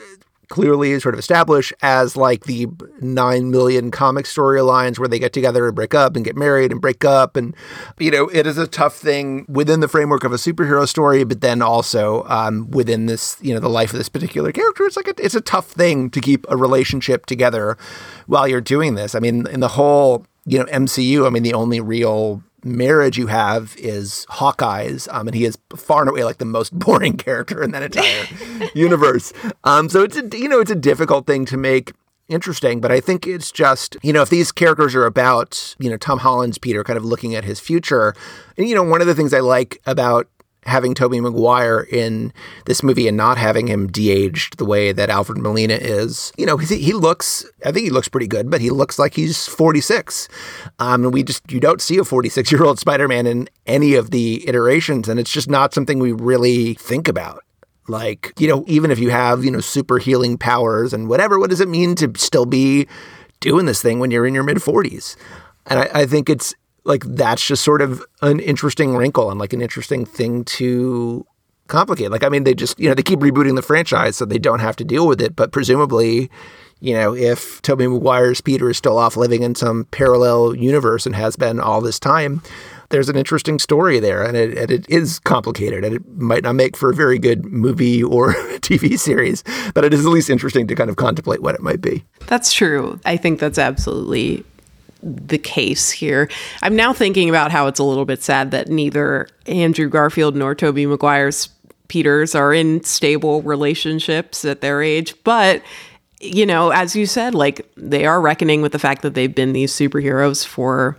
clearly sort of established as like the 9 million comic storylines where they get together and break up and get married and break up. And, you know, it is a tough thing within the framework of a superhero story, but then also within this, you know, the life of this particular character. It's like it's a tough thing to keep a relationship together while you're doing this. I mean, in the whole, you know, MCU, I mean, the only real marriage you have is Hawkeye's, and he is far and away like the most boring character in that entire universe. So it's a difficult thing to make interesting, but I think it's just, you know, if these characters are about, you know, Tom Holland's Peter kind of looking at his future, and, you know, one of the things I like about having Tobey Maguire in this movie and not having him de-aged the way that Alfred Molina is, you know, I think he looks pretty good, but he looks like he's 46. And you don't see a 46-year-old Spider-Man in any of the iterations. And it's just not something we really think about. Like, you know, even if you have, you know, super healing powers and whatever, what does it mean to still be doing this thing when you're in your mid-40s? And I think it's, like, that's just sort of an interesting wrinkle and like an interesting thing to complicate. Like, I mean, they just, you know, they keep rebooting the franchise so they don't have to deal with it. But presumably, you know, if Tobey Maguire's Peter is still off living in some parallel universe and has been all this time, there's an interesting story there. And it is complicated, and it might not make for a very good movie or TV series, but it is at least interesting to kind of contemplate what it might be. That's true. I think that's absolutely the case here. I'm now thinking about how it's a little bit sad that neither Andrew Garfield nor Tobey Maguire's Peters are in stable relationships at their age. But, you know, as you said, like, they are reckoning with the fact that they've been these superheroes for,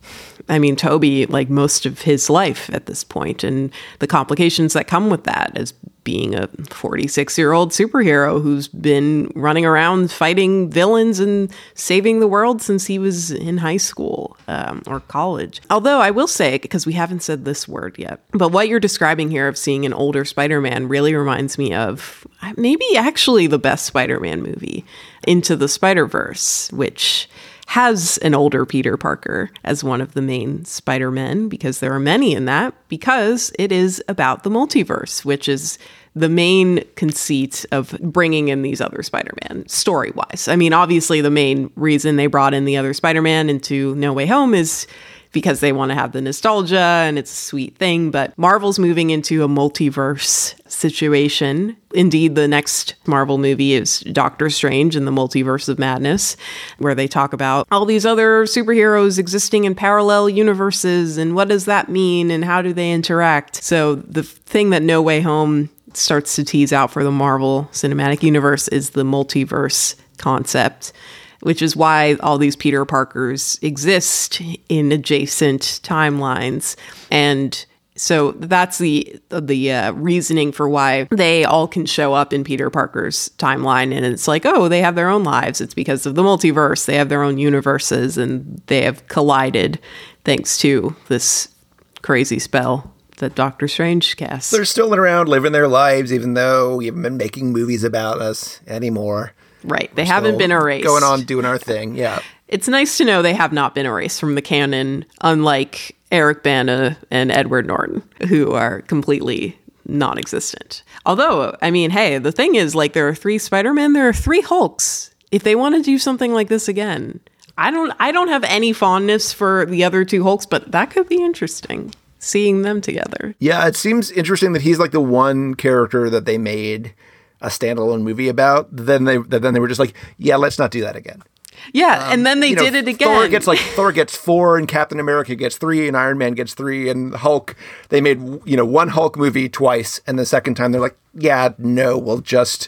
I mean, Tobey, like, most of his life at this point, and the complications that come with that as being a 46-year-old superhero who's been running around fighting villains and saving the world since he was in high school or college. Although I will say, because we haven't said this word yet, but what you're describing here of seeing an older Spider-Man really reminds me of maybe actually the best Spider-Man movie, Into the Spider-Verse, which has an older Peter Parker as one of the main Spider-Men, because there are many in that, because it is about the multiverse, which is the main conceit of bringing in these other Spider-Man story-wise. I mean, obviously the main reason they brought in the other Spider-Man into No Way Home is because they want to have the nostalgia and it's a sweet thing, but Marvel's moving into a multiverse situation. Indeed, the next Marvel movie is Doctor Strange in the Multiverse of Madness, where they talk about all these other superheroes existing in parallel universes and what does that mean and how do they interact. So the thing that No Way Home starts to tease out for the Marvel Cinematic Universe is the multiverse concept, which is why all these Peter Parkers exist in adjacent timelines. And so that's the reasoning for why they all can show up in Peter Parker's timeline. And it's like, oh, they have their own lives. It's because of the multiverse. They have their own universes and they have collided thanks to this crazy spell that Doctor Strange casts. They're still around living their lives, even though we haven't been making movies about us anymore. Right. They haven't been erased. Going on doing our thing. Yeah. It's nice to know they have not been erased from the canon, unlike Eric Bana and Edward Norton, who are completely non-existent. Although, I mean, hey, the thing is, like, there are 3 Spider-Men, there are 3 Hulks. If they want to do something like this again, I don't have any fondness for the other 2 Hulks, but that could be interesting, seeing them together. Yeah, it seems interesting that he's like the one character that they made a standalone movie about. Then they were just like, yeah, let's not do that again. Yeah, and then they did it again. Thor gets 4 and Captain America gets 3 and Iron Man gets 3 and Hulk, they made, one Hulk movie twice, and the second time they're like, yeah, no, we'll just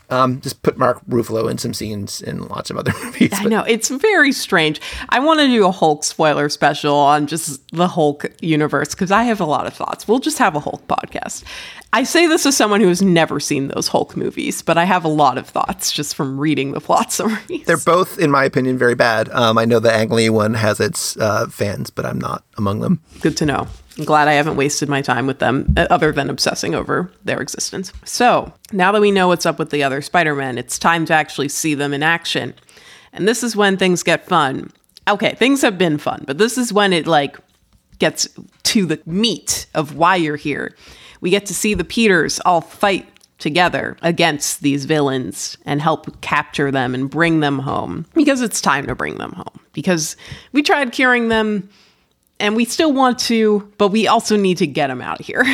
put Mark Ruffalo in some scenes in lots of other movies. I know, it's very strange. I want to do a Hulk spoiler special on just the Hulk universe because I have a lot of thoughts. We'll just have a Hulk podcast. I say this as someone who has never seen those Hulk movies, but I have a lot of thoughts just from reading the plot summaries. They're both, in my opinion, very bad. I know the Ang Lee one has its fans, but I'm not among them. Good to know. I'm glad I haven't wasted my time with them other than obsessing over their existence. So now that we know what's up with the other Spider-Men, it's time to actually see them in action. And this is when things get fun. Okay, things have been fun, but this is when it gets to the meat of why you're here. We get to see the Peters all fight together against these villains and help capture them and bring them home, because it's time to bring them home, because we tried curing them and we still want to, but we also need to get them out of here.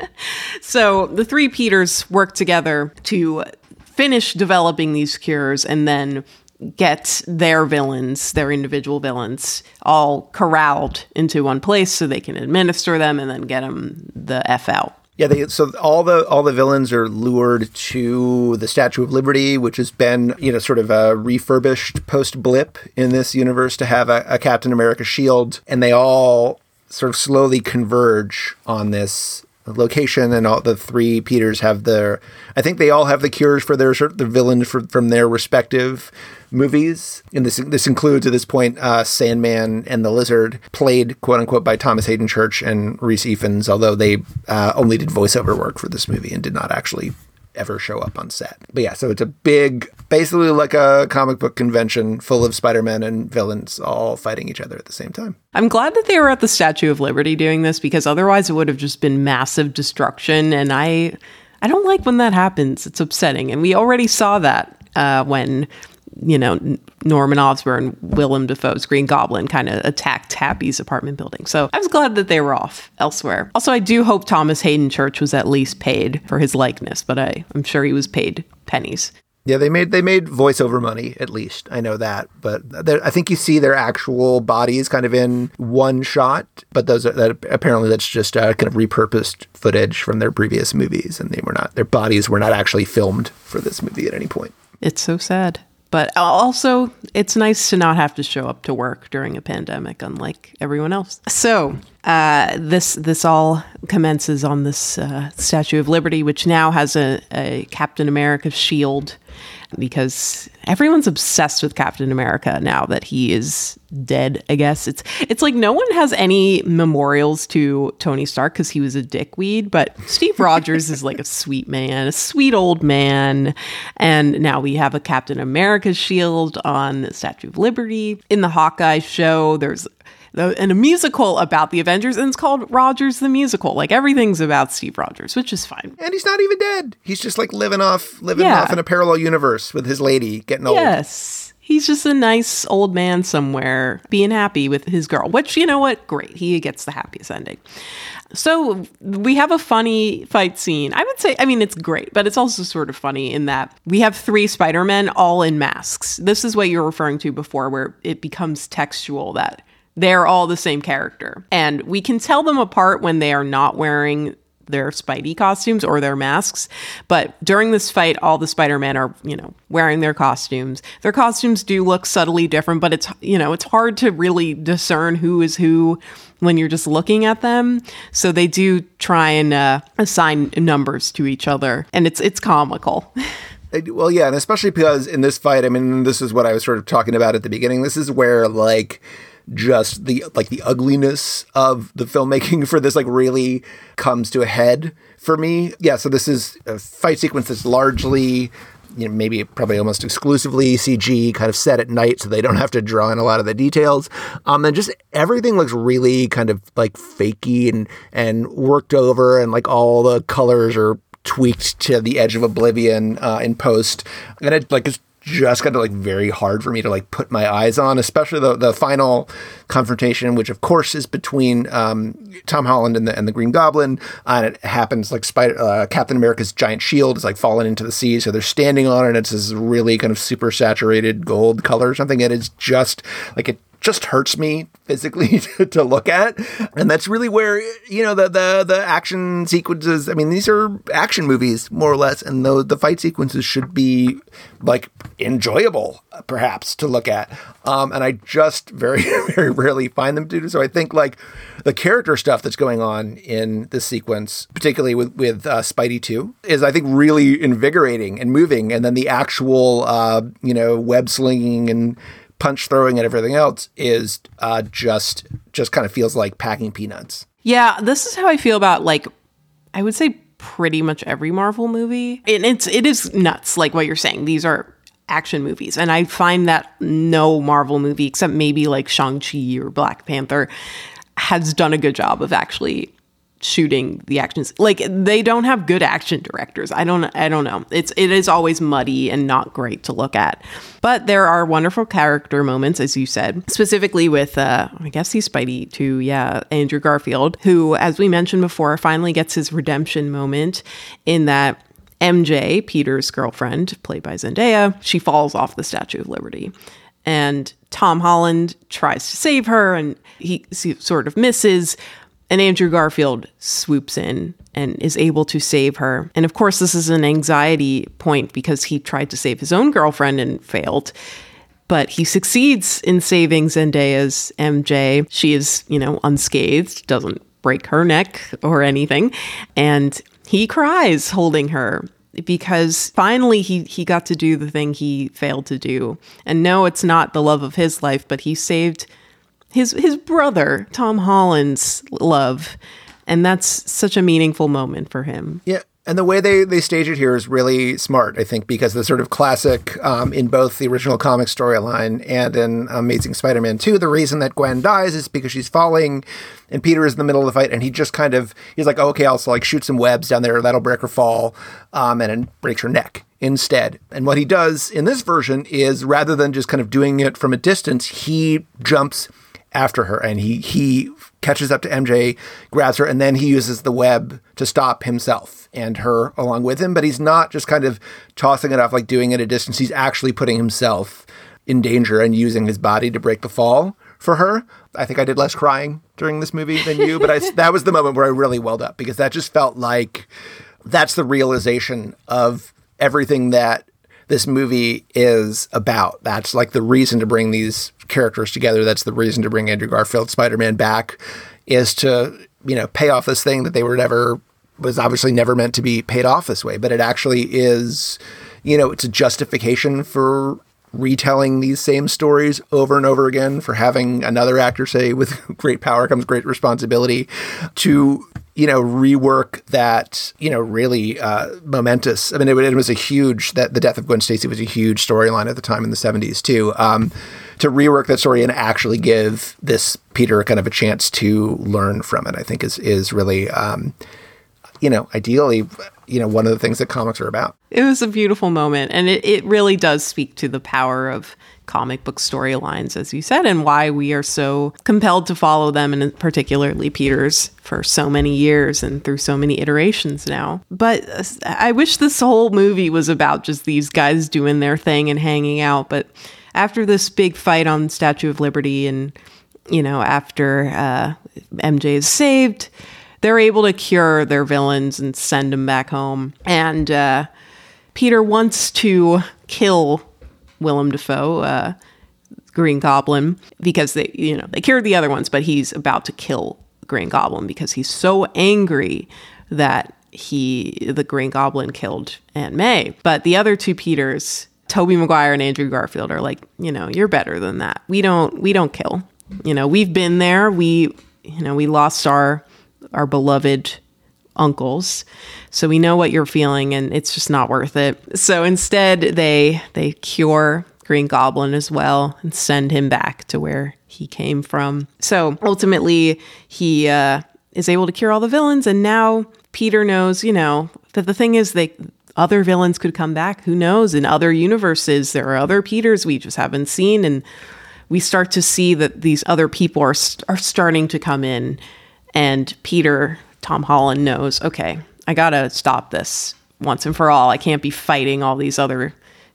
So the three Peters work together to finish developing these cures and then get their villains, their individual villains, all corralled into one place so they can administer them and then get them the F out. Yeah, so all the villains are lured to the Statue of Liberty, which has been, sort of a refurbished post-blip in this universe to have a Captain America shield, and they all sort of slowly converge on this location, and all the three Peters have I think they all have the cures for their villains from their respective movies. And this includes, at this point, Sandman and the Lizard, played, quote unquote, by Thomas Hayden Church and Rhys Ifans, although they only did voiceover work for this movie and did not actually ever show up on set. But yeah, so it's a big, basically like a comic book convention full of Spider-Man and villains all fighting each other at the same time. I'm glad that they were at the Statue of Liberty doing this, because otherwise it would have just been massive destruction. And I don't like when that happens. It's upsetting. And we already saw that when, Norman Osborn, Willem Dafoe's Green Goblin, kind of attacked Happy's apartment building. So I was glad that they were off elsewhere. Also, I do hope Thomas Hayden Church was at least paid for his likeness, but I'm sure he was paid pennies. Yeah, they made voiceover money, at least. I know that. But I think you see their actual bodies kind of in one shot, but apparently that's just kind of repurposed footage from their previous movies, and their bodies were not actually filmed for this movie at any point. It's so sad. But also, it's nice to not have to show up to work during a pandemic, unlike everyone else. So this all commences on this Statue of Liberty, which now has a Captain America shield, because everyone's obsessed with Captain America now that he is dead, I guess. It's like no one has any memorials to Tony Stark because he was a dickweed, but Steve Rogers is like a sweet man, a sweet old man. And now we have a Captain America shield on the Statue of Liberty. In the Hawkeye show, there's a musical about the Avengers, and it's called Rogers the Musical. Like, everything's about Steve Rogers, which is fine. And he's not even dead. He's just like living off in a parallel universe with his lady getting old. Yes. He's just a nice old man somewhere being happy with his girl, which, you know what? Great. He gets the happiest ending. So we have a funny fight scene. I would say, it's great, but it's also sort of funny in that we have three Spider-Men all in masks. This is what you're referring to before, where it becomes textual, that they're all the same character. And we can tell them apart when they are not wearing their Spidey costumes or their masks. But during this fight, all the Spider-Men are, wearing their costumes. Their costumes do look subtly different, but it's hard to really discern who is who when you're just looking at them. So they do try and assign numbers to each other, and it's comical. Well, yeah, and especially because in this fight, this is what I was sort of talking about at the beginning. This is where, just the ugliness of the filmmaking for this really comes to a head for me. Yeah, so this is a fight sequence that's largely, maybe probably almost exclusively CG, kind of set at night, so they don't have to draw in a lot of the details. And just everything looks really kind of fakey and worked over, and all the colors are tweaked to the edge of oblivion in post. And it's just kind of very hard for me to put my eyes on, especially the final confrontation, which of course is between Tom Holland and the Green Goblin, and it happens Captain America's giant shield is fallen into the sea, so they're standing on it, and it's this really kind of super saturated gold color or something, and it's just it just hurts me physically to look at. And that's really where, the action sequences, these are action movies, more or less, and the fight sequences should be, enjoyable, perhaps, to look at. And I just very, very rarely find them to do. So I think, the character stuff that's going on in this sequence, particularly with Spidey 2, is, I think, really invigorating and moving. And then the actual, web slinging and punch throwing and everything else is just kind of feels like packing peanuts. Yeah, this is how I feel about I would say pretty much every Marvel movie. And it is nuts, like what you're saying. These are action movies, and I find that no Marvel movie, except maybe Shang-Chi or Black Panther, has done a good job of actually shooting the actions. Like, they don't have good action directors. I don't know. It is always muddy and not great to look at. But there are wonderful character moments, as you said, specifically with, I guess he's Spidey too, Andrew Garfield, who, as we mentioned before, finally gets his redemption moment in that MJ, Peter's girlfriend, played by Zendaya, she falls off the Statue of Liberty. And Tom Holland tries to save her, and he sort of misses. And Andrew Garfield swoops in and is able to save her. And of course, this is an anxiety point because he tried to save his own girlfriend and failed. But he succeeds in saving Zendaya's MJ. She is, unscathed, doesn't break her neck or anything. And he cries holding her because finally he got to do the thing he failed to do. And no, it's not the love of his life, but he saved his brother, Tom Holland's love. And that's such a meaningful moment for him. Yeah. And the way they stage it here is really smart, I think, because the sort of classic in both the original comic storyline and in Amazing Spider-Man 2, the reason that Gwen dies is because she's falling and Peter is in the middle of the fight and he's like, oh, okay, I'll shoot some webs down there. That'll break her fall and then breaks her neck instead. And what he does in this version is rather than just kind of doing it from a distance, he jumps after her and he catches up to MJ, grabs her, and then he uses the web to stop himself and her along with him. But he's not just kind of tossing it off, like doing it at a distance. He's actually putting himself in danger and using his body to break the fall for her. I think I did less crying during this movie than you, but that was the moment where I really welled up because that just felt like that's the realization of everything that this movie is about. That's like the reason to bring these characters together. That's the reason to bring Andrew Garfield Spider-Man back, is to, pay off this thing that was obviously never meant to be paid off this way. But it actually is, it's a justification for retelling these same stories over and over again, for having another actor say, with great power comes great responsibility, to rework that, really momentous. I mean, it was a huge, that the death of Gwen Stacy was a huge storyline at the time in the 70s too. To rework that story and actually give this Peter kind of a chance to learn from it, I think is really, ideally, one of the things that comics are about. It was a beautiful moment. And it really does speak to the power of comic book storylines, as you said, and why we are so compelled to follow them, and particularly Peter's, for so many years and through so many iterations now. But I wish this whole movie was about just these guys doing their thing and hanging out. But after this big fight on Statue of Liberty and, after MJ is saved, they're able to cure their villains and send them back home. And Peter wants to kill Willem Dafoe, Green Goblin, because they cured the other ones, but he's about to kill Green Goblin because he's so angry that the Green Goblin killed Aunt May. But the other two Peters, Tobey Maguire and Andrew Garfield, are like, you're better than that. We don't kill. We've been there. We lost our beloved uncles, so we know what you're feeling, and it's just not worth it. So instead, they cure Green Goblin as well and send him back to where he came from. So ultimately, he is able to cure all the villains, and now Peter knows, that the thing is, other villains could come back. Who knows? In other universes, there are other Peters we just haven't seen, and we start to see that these other people are starting to come in, and Peter, Tom Holland, knows, okay, I gotta stop this once and for all. I can't be fighting all these other,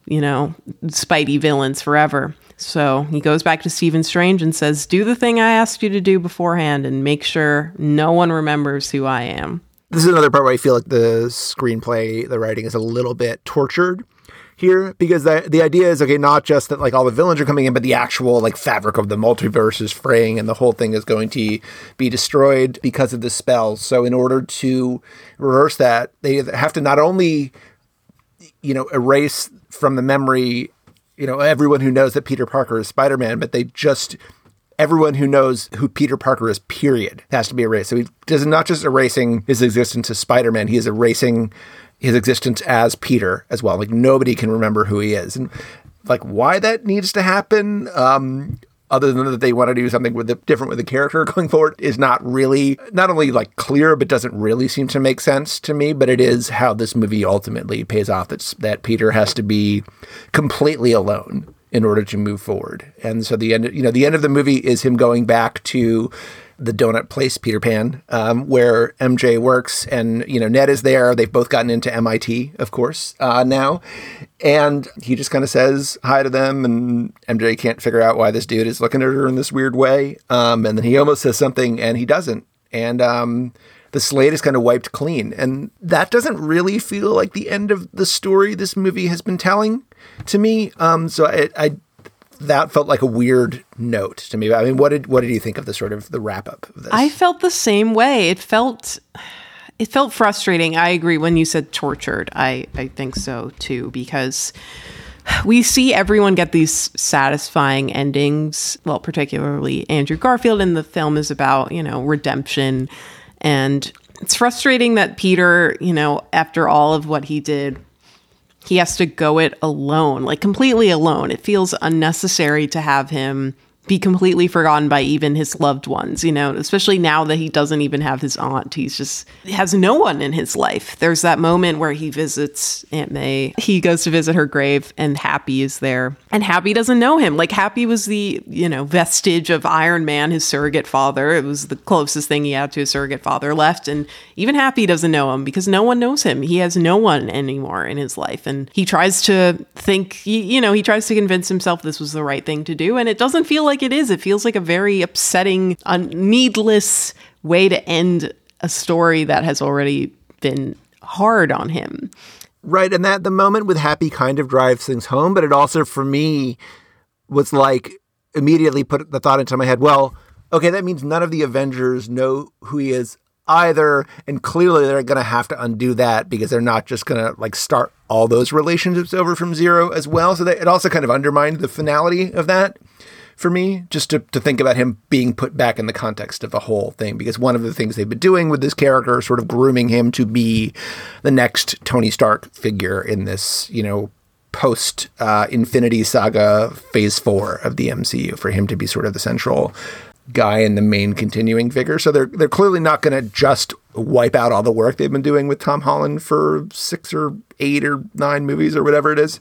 Spidey villains forever. So he goes back to Stephen Strange and says, do the thing I asked you to do beforehand and make sure no one remembers who I am. This is another part where I feel like the screenplay, the writing is a little bit tortured here, because the idea is, okay, not just that like all the villains are coming in, but the actual like fabric of the multiverse is fraying and the whole thing is going to be destroyed because of the spell. So in order to reverse that, they have to not only, erase from the memory, everyone who knows that Peter Parker is Spider-Man, but everyone who knows who Peter Parker is, period, has to be erased. So he does not just erasing his existence as Spider-Man, he is erasing his existence as Peter as well. Like, nobody can remember who he is. And like, why that needs to happen, other than that they want to do something different with the character going forward, is not only like clear, but doesn't really seem to make sense to me. But it is how this movie ultimately pays off. That Peter has to be completely alone in order to move forward. And so the end of the movie is him going back to the donut place, Peter Pan, where MJ works, and, Ned is there. They've both gotten into MIT, of course, now. And he just kind of says hi to them, and MJ can't figure out why this dude is looking at her in this weird way. And then he almost says something, and he doesn't. And the slate is kind of wiped clean. And that doesn't really feel like the end of the story this movie has been telling to me. That felt like a weird note to me. I mean, what did you think of the wrap up of this? I felt the same way. It felt frustrating. I agree when you said tortured. I think so too, because we see everyone get these satisfying endings. Well, particularly Andrew Garfield, and the film is about, redemption. And it's frustrating that Peter, after all of what he did, he has to go it alone, like completely alone. It feels unnecessary to have him be completely forgotten by even his loved ones, especially now that he doesn't even have his aunt. He has no one in his life. There's that moment where he visits Aunt May. He goes to visit her grave, and Happy is there. And Happy doesn't know him. Like, Happy was the, vestige of Iron Man, his surrogate father. It was the closest thing he had to a surrogate father left. And even Happy doesn't know him because no one knows him. He has no one anymore in his life. And he tries to think, he tries to convince himself this was the right thing to do. And it doesn't feel like it is. It feels like a very upsetting, needless way to end a story that has already been hard on him. Right. And that the moment with Happy kind of drives things home, but it also, for me, was like immediately put the thought into my head, well, okay, that means none of the Avengers know who he is either. And clearly they're going to have to undo that because they're not just going to like start all those relationships over from zero as well. So it also kind of undermined the finality of that for me, just to think about him being put back in the context of the whole thing. Because one of the things they've been doing with this character, sort of grooming him to be the next Tony Stark figure in this, post Infinity Saga phase 4 of the MCU, for him to be sort of the central guy and the main continuing figure. So they're clearly not going to just wipe out all the work they've been doing with Tom Holland for 6 or 8 or 9 movies or whatever it is.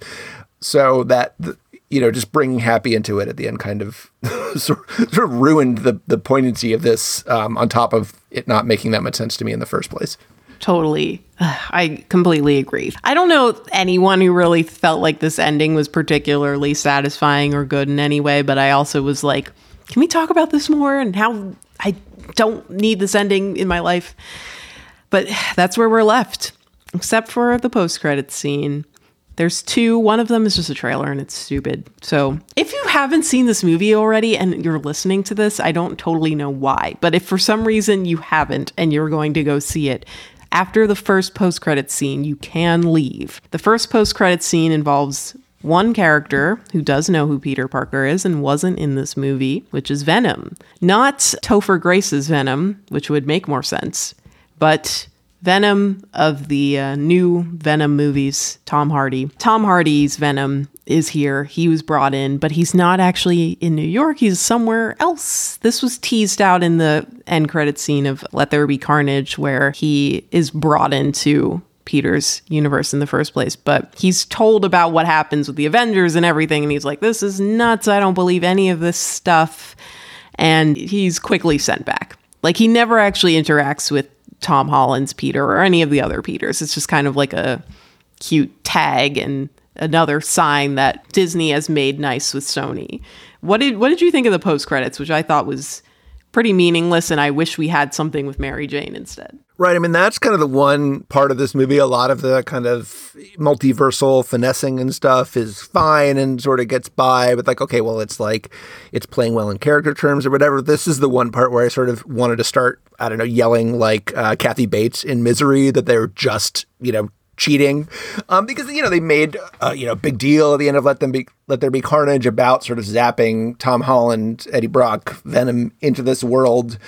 So that, just bringing Happy into it at the end kind of sort of ruined the poignancy of this, on top of it not making that much sense to me in the first place. Totally. I completely agree. I don't know anyone who really felt like this ending was particularly satisfying or good in any way, but I also was like, can we talk about this more and how I don't need this ending in my life? But that's where we're left, except for the post-credits scene. There's 2. One of them is just a trailer and it's stupid. So if you haven't seen this movie already and you're listening to this, I don't totally know why. But if for some reason you haven't and you're going to go see it, after the first post-credits scene, you can leave. The first post-credits scene involves one character who does know who Peter Parker is and wasn't in this movie, which is Venom. Not Topher Grace's Venom, which would make more sense, but Venom of the new Venom movies, Tom Hardy. Tom Hardy's Venom is here. He was brought in, but he's not actually in New York. He's somewhere else. This was teased out in the end credit scene of Let There Be Carnage, where he is brought into Peter's universe in the first place. But he's told about what happens with the Avengers and everything, and he's like, this is nuts. I don't believe any of this stuff. And he's quickly sent back. Like, he never actually interacts with Tom Holland's Peter or any of the other Peters. It's just kind of like a cute tag and another sign that Disney has made nice with Sony. What did you think of the post-credits, which I thought was pretty meaningless, and I wish we had something with Mary Jane instead? Right. I mean, that's kind of the one part of this movie. A lot of the kind of multiversal finessing and stuff is fine and sort of gets by, but like, okay, well, it's playing well in character terms or whatever. This is the one part where I sort of wanted to start, I don't know, yelling like Kathy Bates in Misery that they're just, cheating, because, they made, a big deal at the end of Let There Be Carnage about sort of zapping Tom Holland, Eddie Brock, Venom into this world.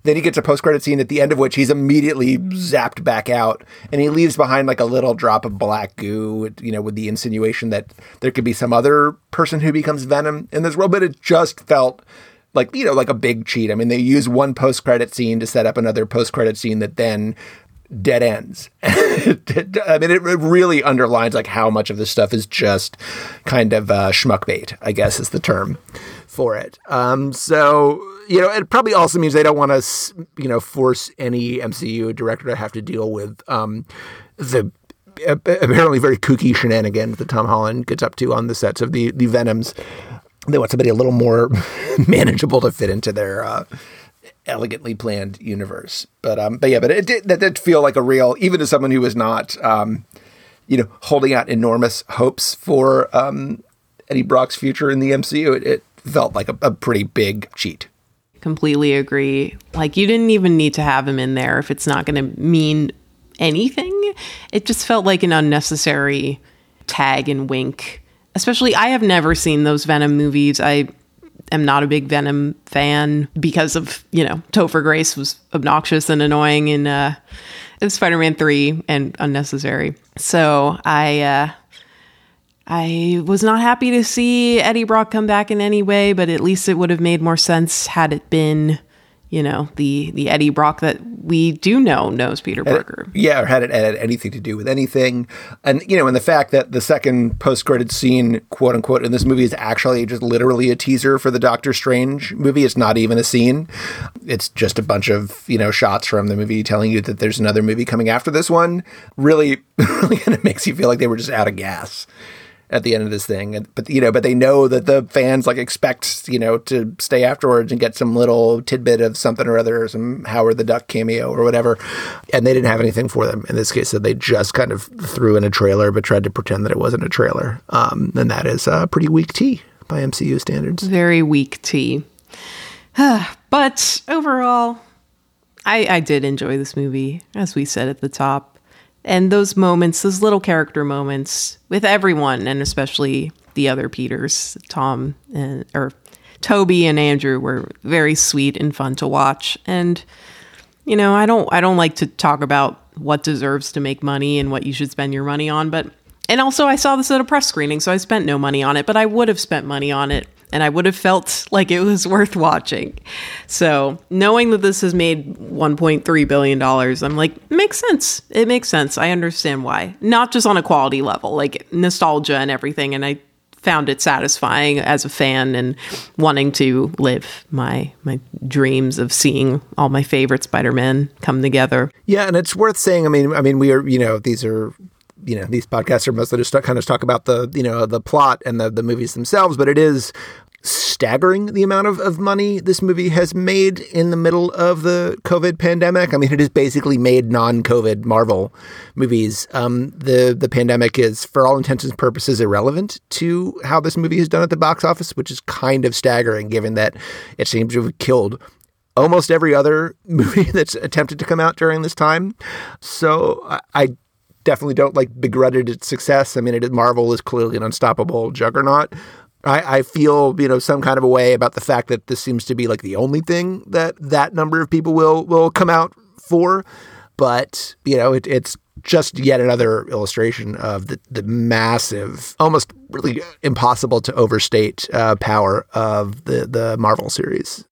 Then he gets a post-credit scene at the end of which he's immediately zapped back out, and he leaves behind like a little drop of black goo, you know, with the insinuation that there could be some other person who becomes Venom in this world. But it just felt like, you know, like a big cheat. I mean, they use one post-credit scene to set up another post-credit scene that then dead ends. I mean, it really underlines like how much of this stuff is just kind of schmuck bait, I guess is the term for it. So, you know, it probably also means they don't want to, you know, force any MCU director to have to deal with the apparently very kooky shenanigans that Tom Holland gets up to on the sets of the Venoms. They want somebody a little more manageable to fit into their elegantly planned universe. But it did feel like a real, even to someone who was not, you know, holding out enormous hopes for Eddie Brock's future in the MCU. It felt like a pretty big cheat. Completely agree. Like, you didn't even need to have him in there if it's not going to mean anything. It just felt like an unnecessary tag and wink. Especially, I have never seen those Venom movies. I am not a big Venom fan because of, you know, Topher Grace was obnoxious and annoying in Spider-Man 3 and unnecessary. So I was not happy to see Eddie Brock come back in any way, but at least it would have made more sense had it been, you know, the Eddie Brock that we do knows Peter Parker. Or had it had anything to do with anything. And, you know, and the fact that the second post-credit scene, quote unquote, in this movie is actually just literally a teaser for the Doctor Strange movie. It's not even a scene. It's just a bunch of, you know, shots from the movie telling you that there's another movie coming after this one. Really kind of makes you feel like they were just out of gas at the end of this thing. But they know that the fans like expect, you know, to stay afterwards and get some little tidbit of something or other, some Howard the Duck cameo or whatever. And they didn't have anything for them in this case. So they just kind of threw in a trailer, but tried to pretend that it wasn't a trailer. And that is pretty weak tea by MCU standards. Very weak tea. But overall, I did enjoy this movie, as we said at the top. And those moments, those little character moments with everyone, and especially the other Peters, Toby and Andrew, were very sweet and fun to watch. And, you know, I don't like to talk about what deserves to make money and what you should spend your money on, and also I saw this at a press screening, so I spent no money on it, but I would have spent money on it, and I would have felt like it was worth watching. So knowing that this has made $1.3 billion, I'm like, makes sense. It makes sense. I understand why. Not just on a quality level, like nostalgia and everything. And I found it satisfying as a fan and wanting to live my dreams of seeing all my favorite Spider-Man come together. Yeah, and it's worth saying, I mean, we are, you know, these podcasts are mostly just kind of talk about the, you know, the plot and the movies themselves, but it is staggering the amount of money this movie has made in the middle of the COVID pandemic. I mean, it has basically made non-COVID Marvel movies. The pandemic is, for all intents and purposes, irrelevant to how this movie has done at the box office, which is kind of staggering given that it seems to have killed almost every other movie that's attempted to come out during this time. So I definitely don't begrudge its success. I mean, Marvel is clearly an unstoppable juggernaut. I feel, you know, some kind of a way about the fact that this seems to be like the only thing that number of people will come out for. But, you know, it's just yet another illustration of the massive, almost really impossible to overstate power of the Marvel series.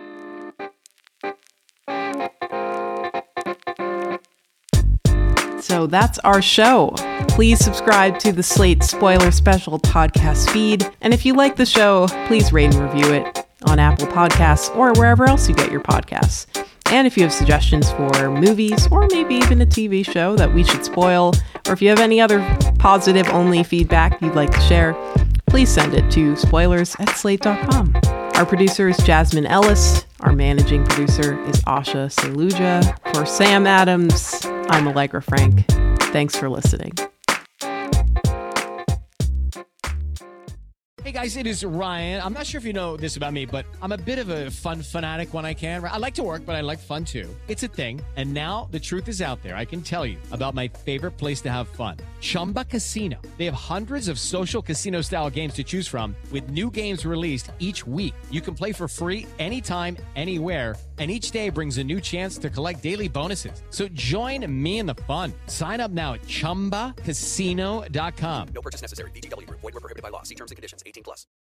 So that's our show. Please subscribe to the Slate Spoiler Special podcast feed. And if you like the show, please rate and review it on Apple Podcasts or wherever else you get your podcasts. And if you have suggestions for movies or maybe even a TV show that we should spoil, or if you have any other positive-only feedback you'd like to share, please send it to spoilers@slate.com. Our producer is Jasmine Ellis. Our managing producer is Asha Saluja. For Sam Adams, I'm Allegra Frank. Thanks for listening. Hey guys, it is Ryan. I'm not sure if you know this about me, but I'm a bit of a fun fanatic when I can. I like to work, but I like fun too. It's a thing. And now the truth is out there. I can tell you about my favorite place to have fun. Chumba Casino. They have hundreds of social casino style games to choose from with new games released each week. You can play for free anytime, anywhere. And each day brings a new chance to collect daily bonuses. So join me in the fun. Sign up now at ChumbaCasino.com. No purchase necessary. VGW Group. Void where prohibited by law. See terms and conditions. 18+.